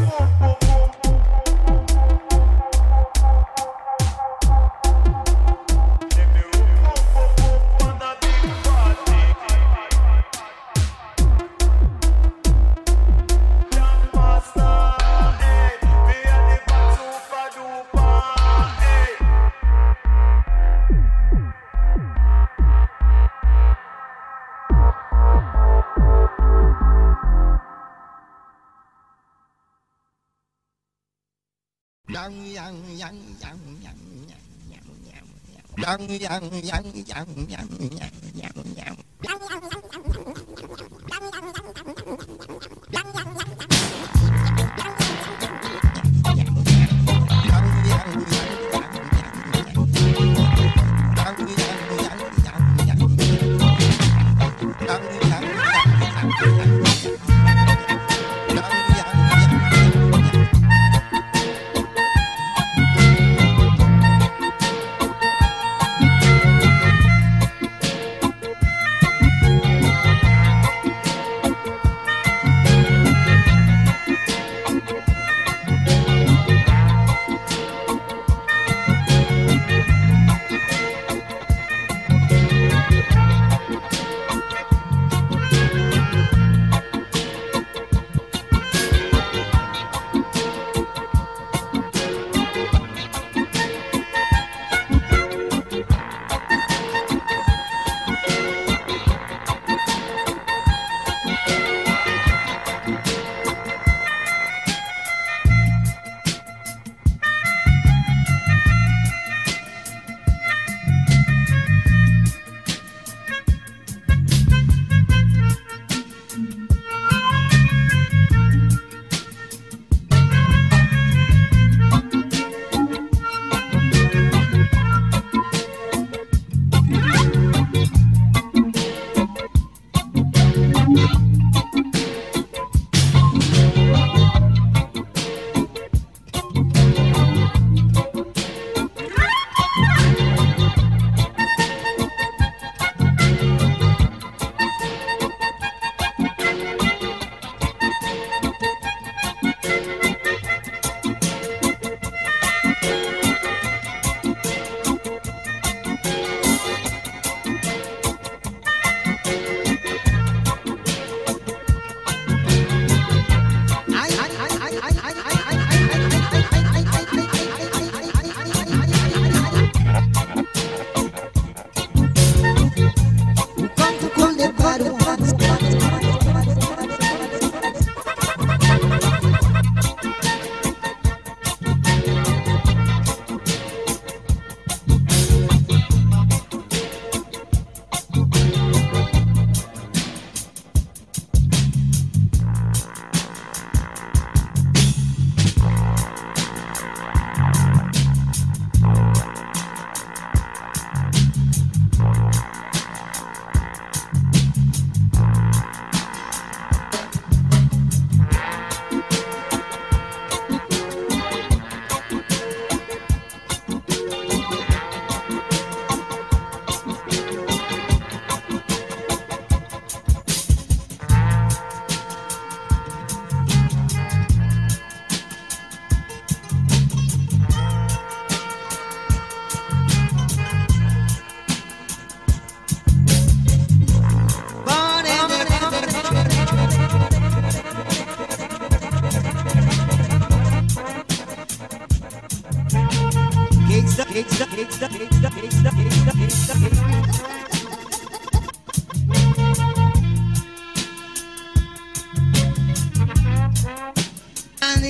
Then me rough on a big party. Jam master, hey. Me and the bad super duper, hey.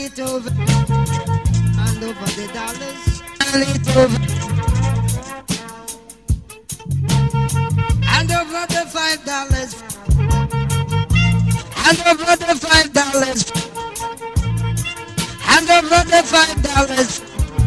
it over. Hand over the dollars. Hand it over. Hand over the $5. Hand over the $5. Hand over the $5.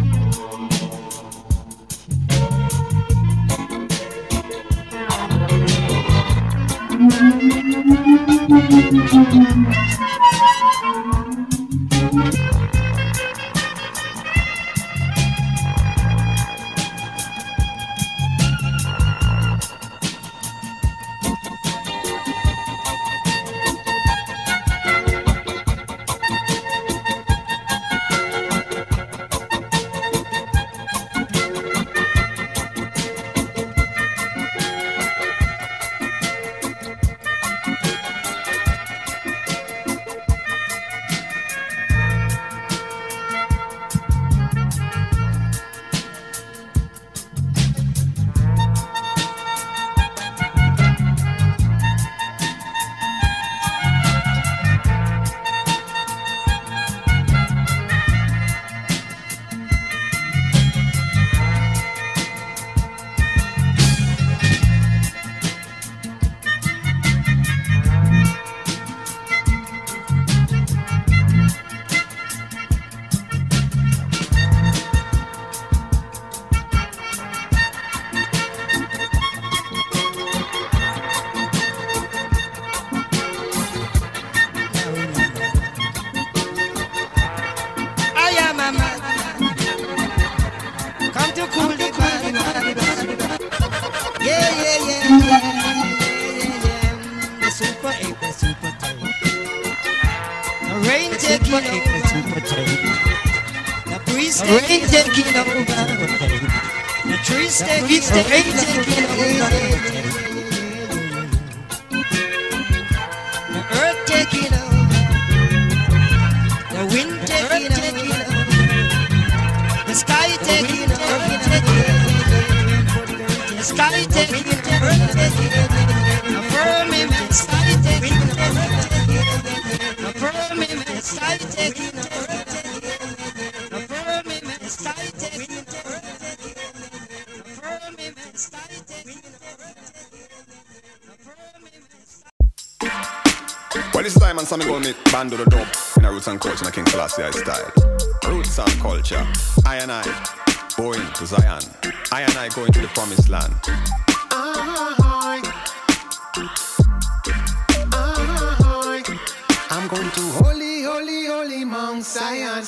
Well, this time, and some go meet band of the dub in a roots and culture in a King Selassie style. Roots and culture. I and I going to Zion. I and I going to the promised land. I'm going to holy, holy, holy Mount Zion.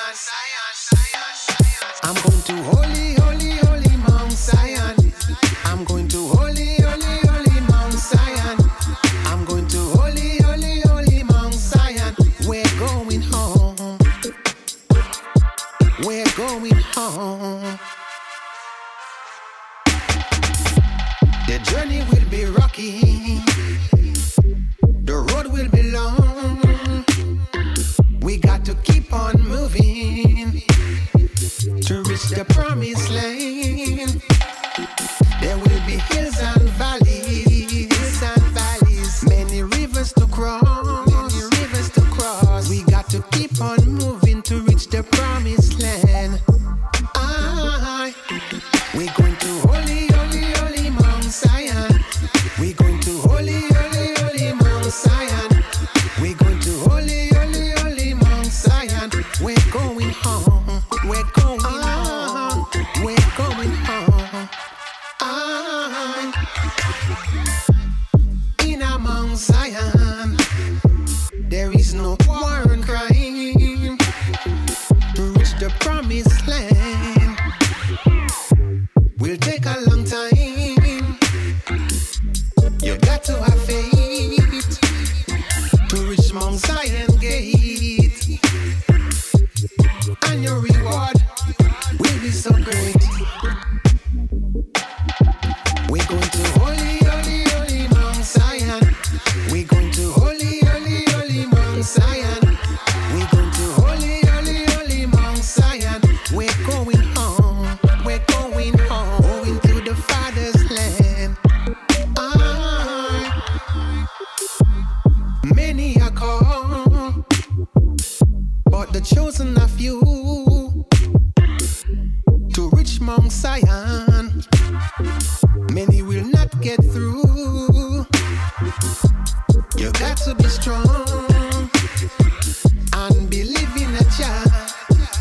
I'm going to holy, holy, holy Mount Zion. I'm going to holy, holy, holy Mount Zion. I'm going to holy, holy, holy Mount Zion. We're going home. We're going home. The journey will be rocky. The road will be long. We got to keep on moving to reach the promised land. There will be hills and valleys, many rivers to cross. We got to keep on moving to reach the promised land. We're going to holy, holy, holy Mount Zion. We're going to holy, holy, holy Mount Zion. We're going to holy, holy, holy Mount Zion. We're going home. We're going home. We're going home. In a Mount Zion, there is no war and crime. To reach the promised land will take a long time. You got to have faith to reach Mount Zion gate, and your reward will be so great. We're going to holy, holy, holy Mount Zion. We're going to holy, holy, holy Mount Zion. We're going to holy, holy, holy Mount Zion. We're going home. We're going home. Going to the Father's land. Many are called, but the chosen of you to reach Mount Zion. Many will not get through. You got to be strong and believe in a child,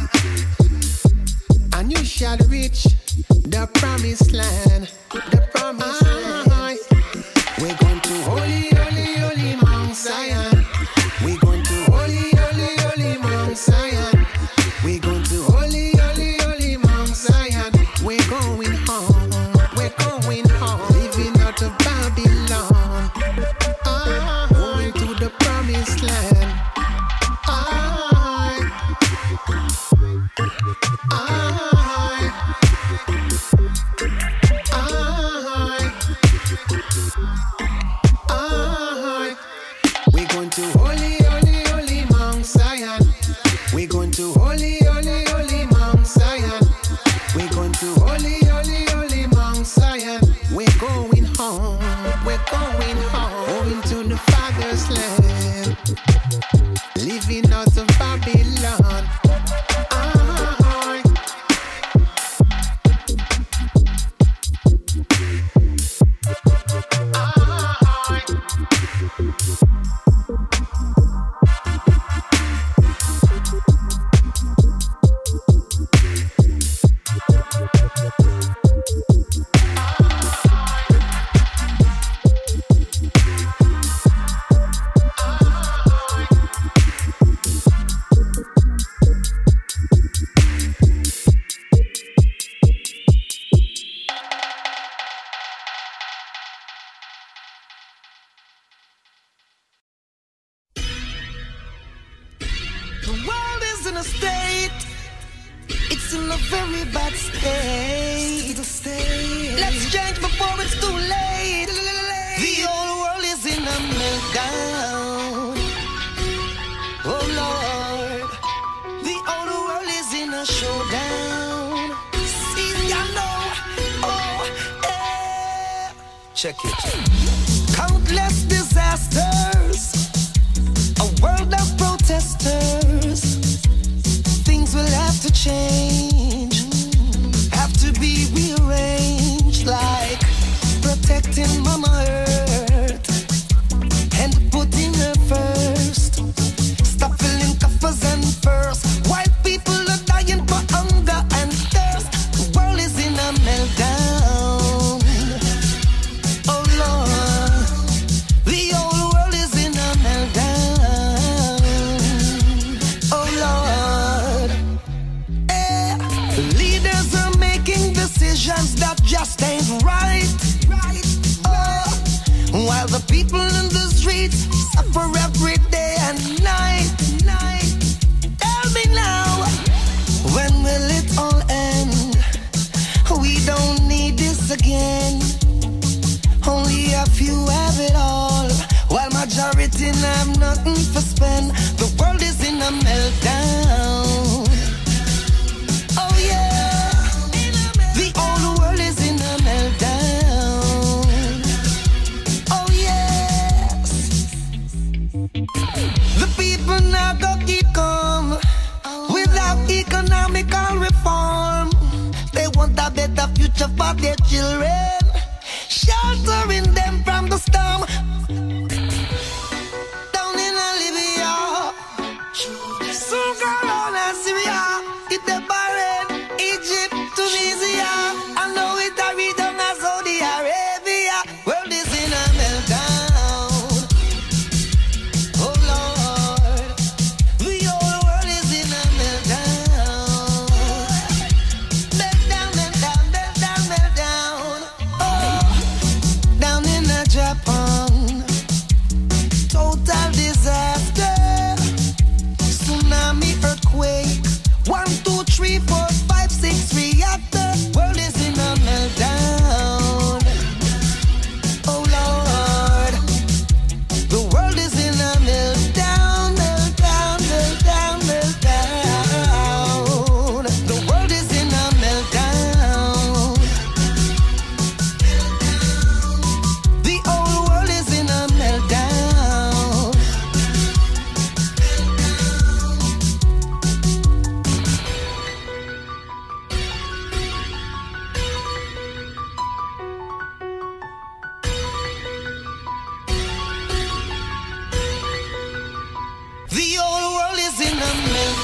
and you shall reach the promised land. The promised land. We're going to holy, holy, holy Mount Zion. We're going to holy, holy, holy Mount Zion. We're going to holy, holy, holy Mount Zion. We're going home. We're going home. Living out of Babylon. Going to the promised land. We're going to holy, holy, holy Mount Zion. We're going to holy, holy, holy Mount Zion. We're going to holy, holy, holy Mount Zion. We're going home. We're going home. Going to the Father's land. Living out of Babylon. The world is in a state, it's in a very bad state. Let's change before it's too late. The whole world is in a meltdown. Oh Lord, the whole world is in a showdown. See, I know, oh, yeah. Check it. Countless disasters. A world of protesters. Things will have to change, have to be rearranged, like protecting Mama Earth and putting her first. Stop filling coffers and purse while people are dying for hunger and thirst. The world is in a meltdown. Oh Lord, the whole world is in a meltdown. Oh Lord, leaders are making decisions that just ain't right. Oh, while the people in the streets suffer every day and night. Tell me now, when will it all end? We don't need this again. Only a few have it all, while majority have nothing to spend. The world is in a meltdown. Oh yeah, the whole world is in a meltdown. Oh yes, the people now go keep calm without economical reform. They want a better future for their children, sheltering them from the storm. Down in Libya, Sudan and Syria, Bahrain, Egypt, Tunisia, I know it a read down as Saudi Arabia. World is in a meltdown. Oh Lord, the whole world is in a meltdown. Meltdown, meltdown, meltdown, meltdown. Oh, down in Japan,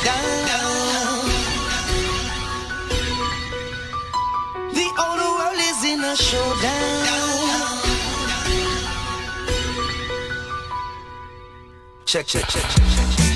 down. The whole world is in a showdown. Check, check, check, check, check, check, check.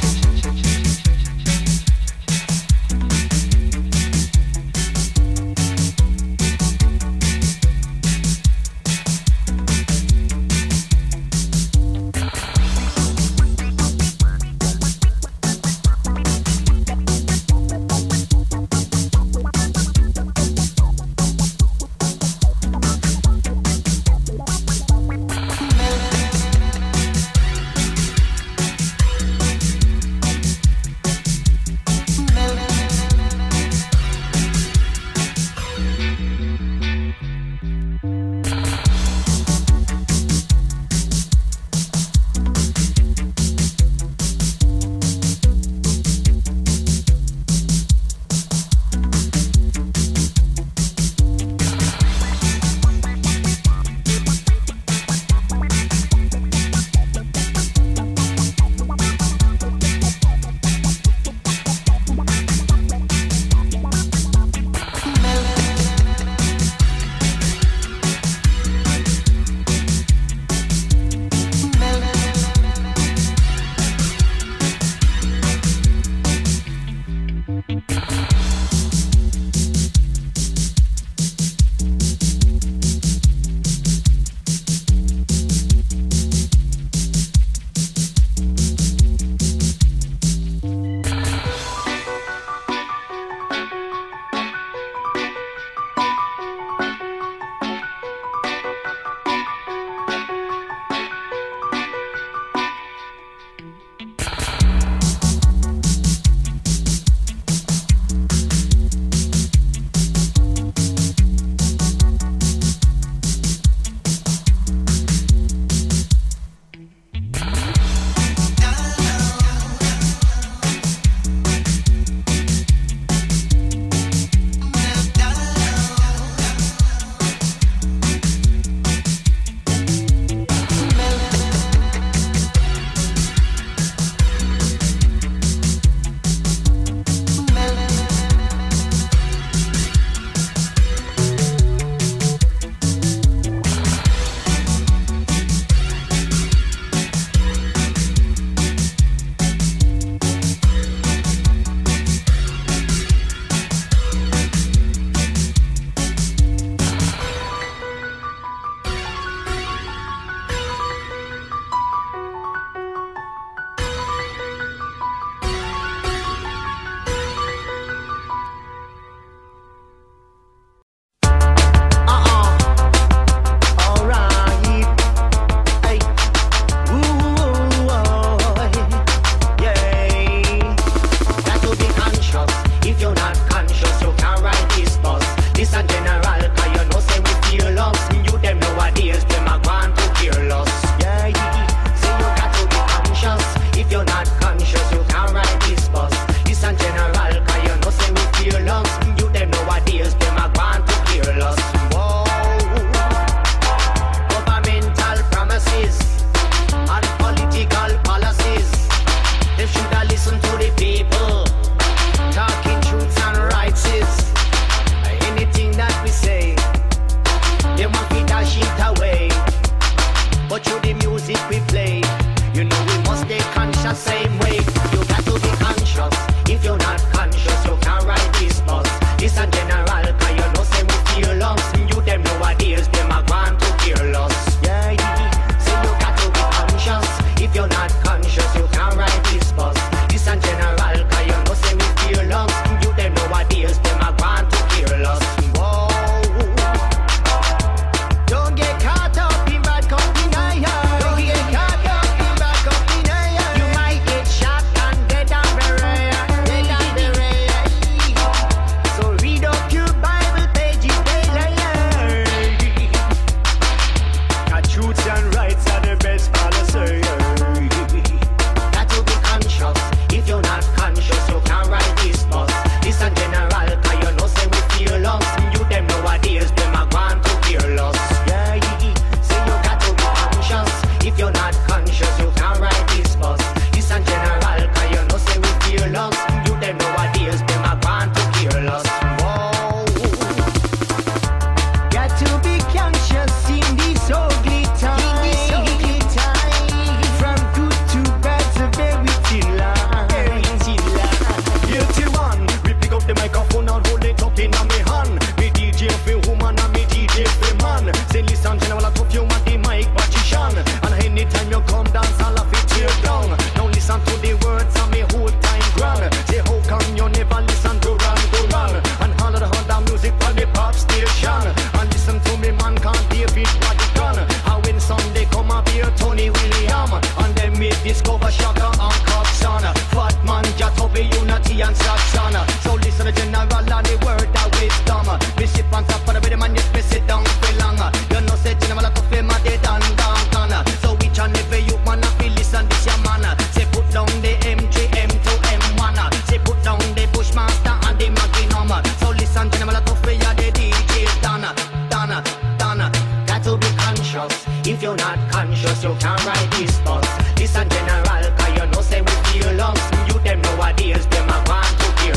the instruction. So listen to general and the word of wisdom. We ship on top of the rhythm and you spit it down for long. You know say general to feel my dead and down. So each and every youth man feel listen this your man. Say put down the MG, M2, M1. Say put down the Bushmaster and the Magnum. So listen general to feel the DJ Donna. Got to be conscious. If you're not conscious, you can't ride this bus. Listen general, cause you know say we feel lungs. You them nowadays, them a want to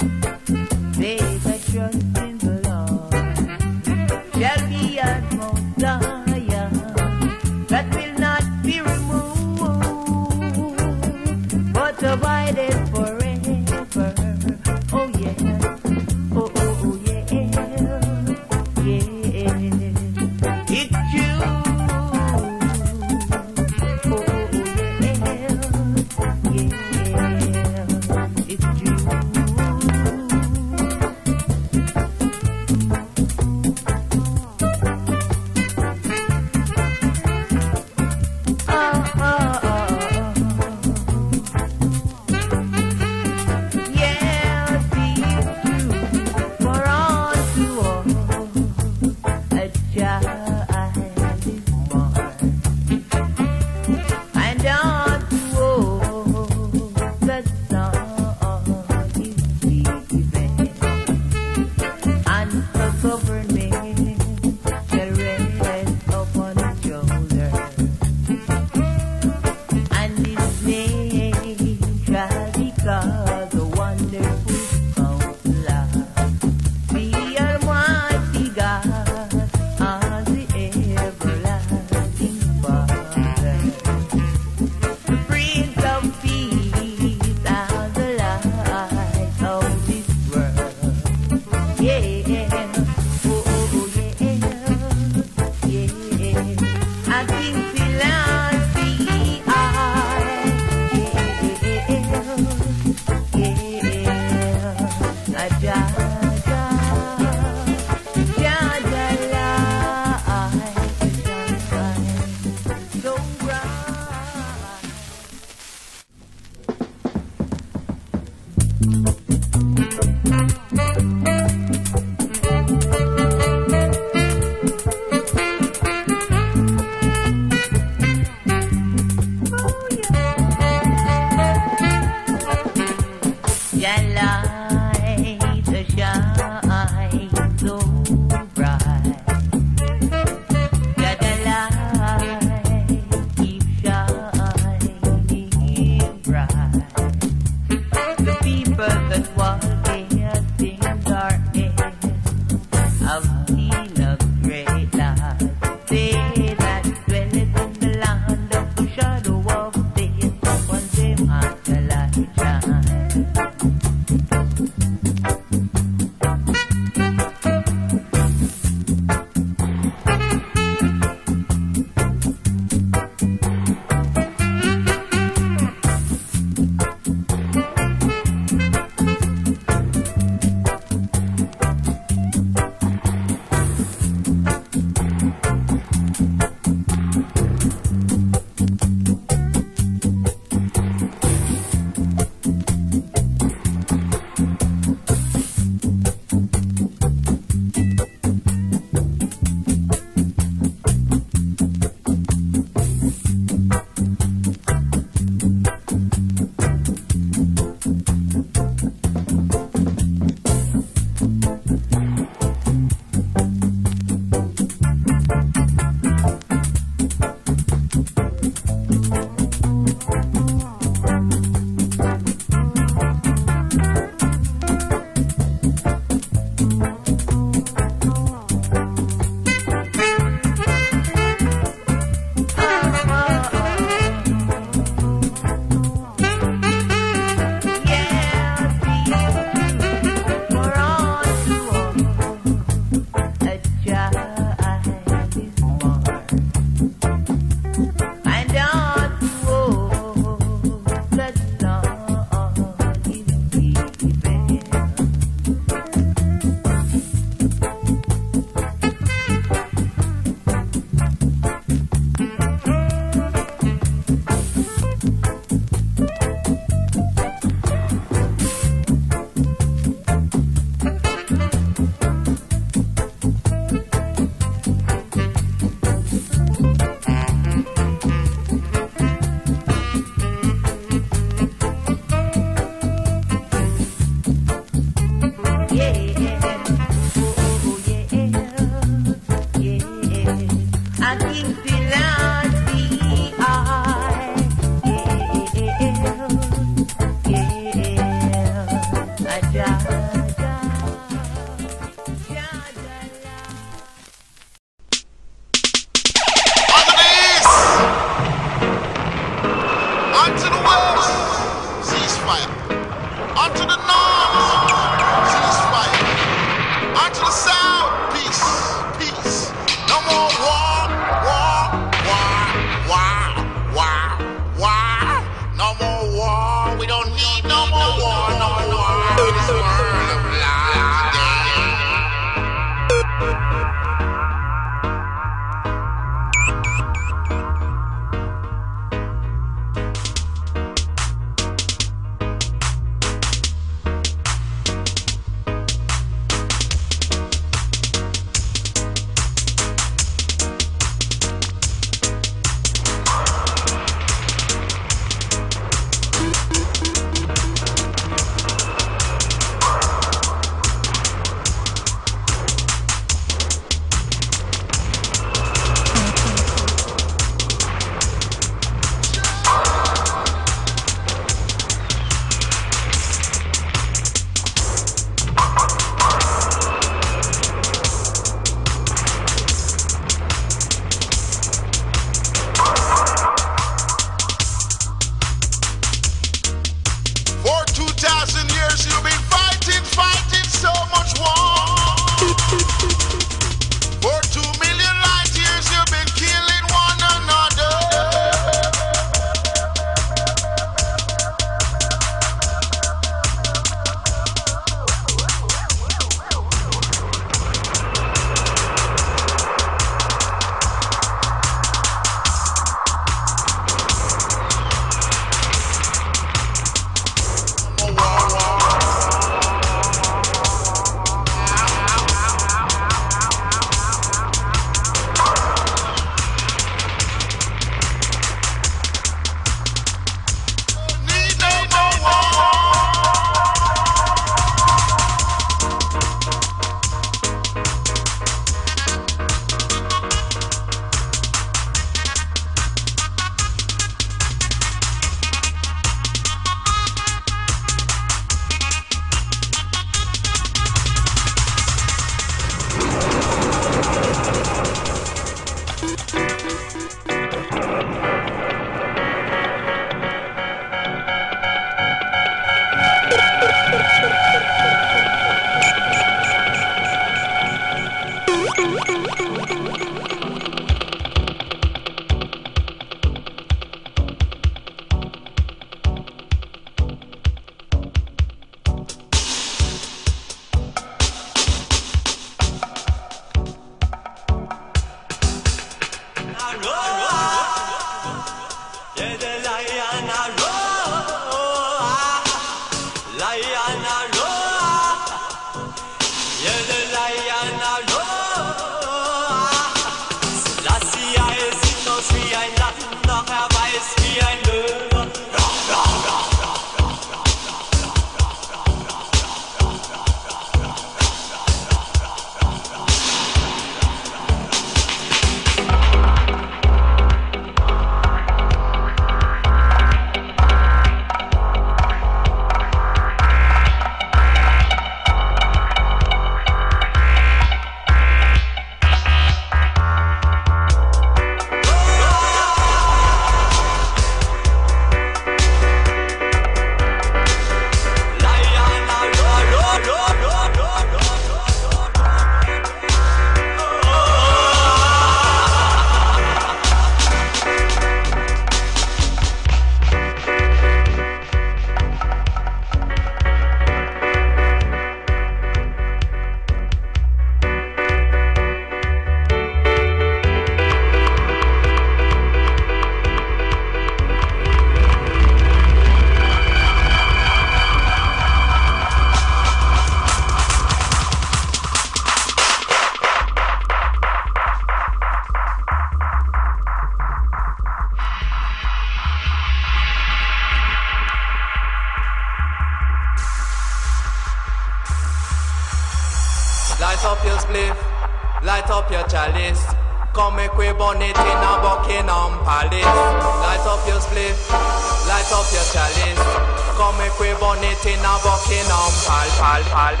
Light up your spliff, light up your chalice. Come make we burn it in a Buckingham Palace. Light up your spliff, light up your chalice. Come make we burn it in a Buckingham Palace.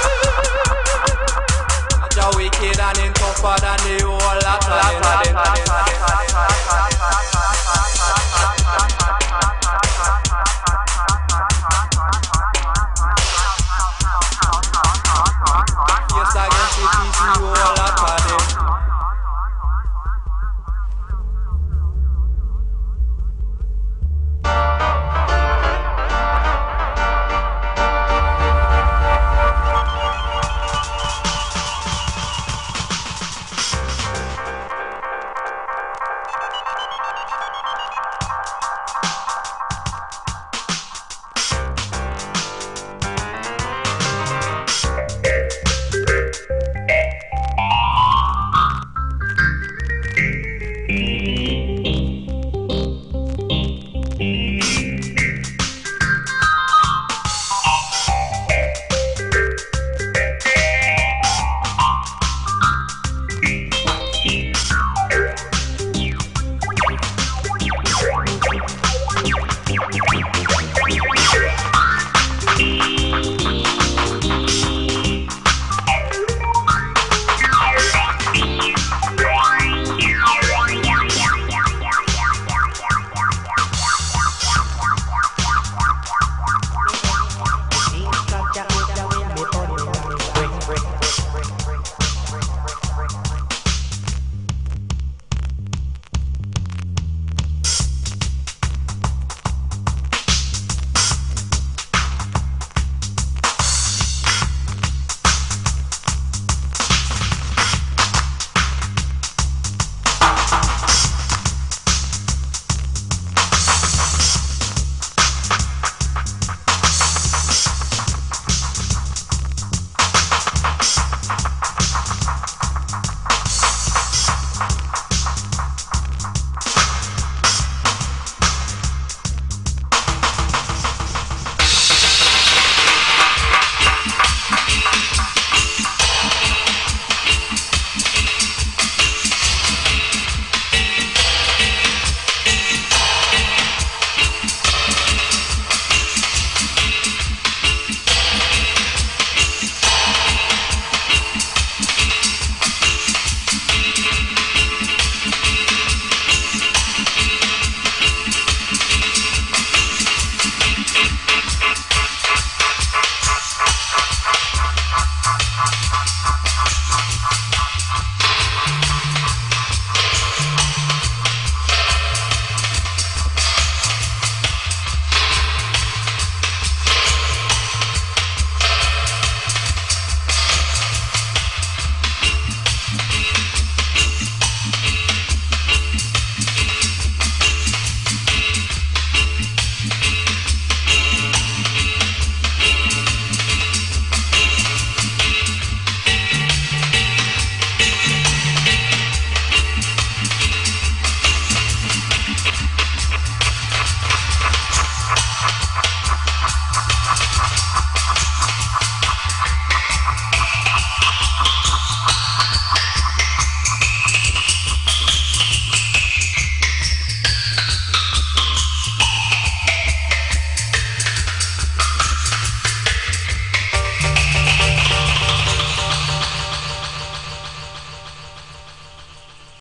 Wicked and in tougher than the whole of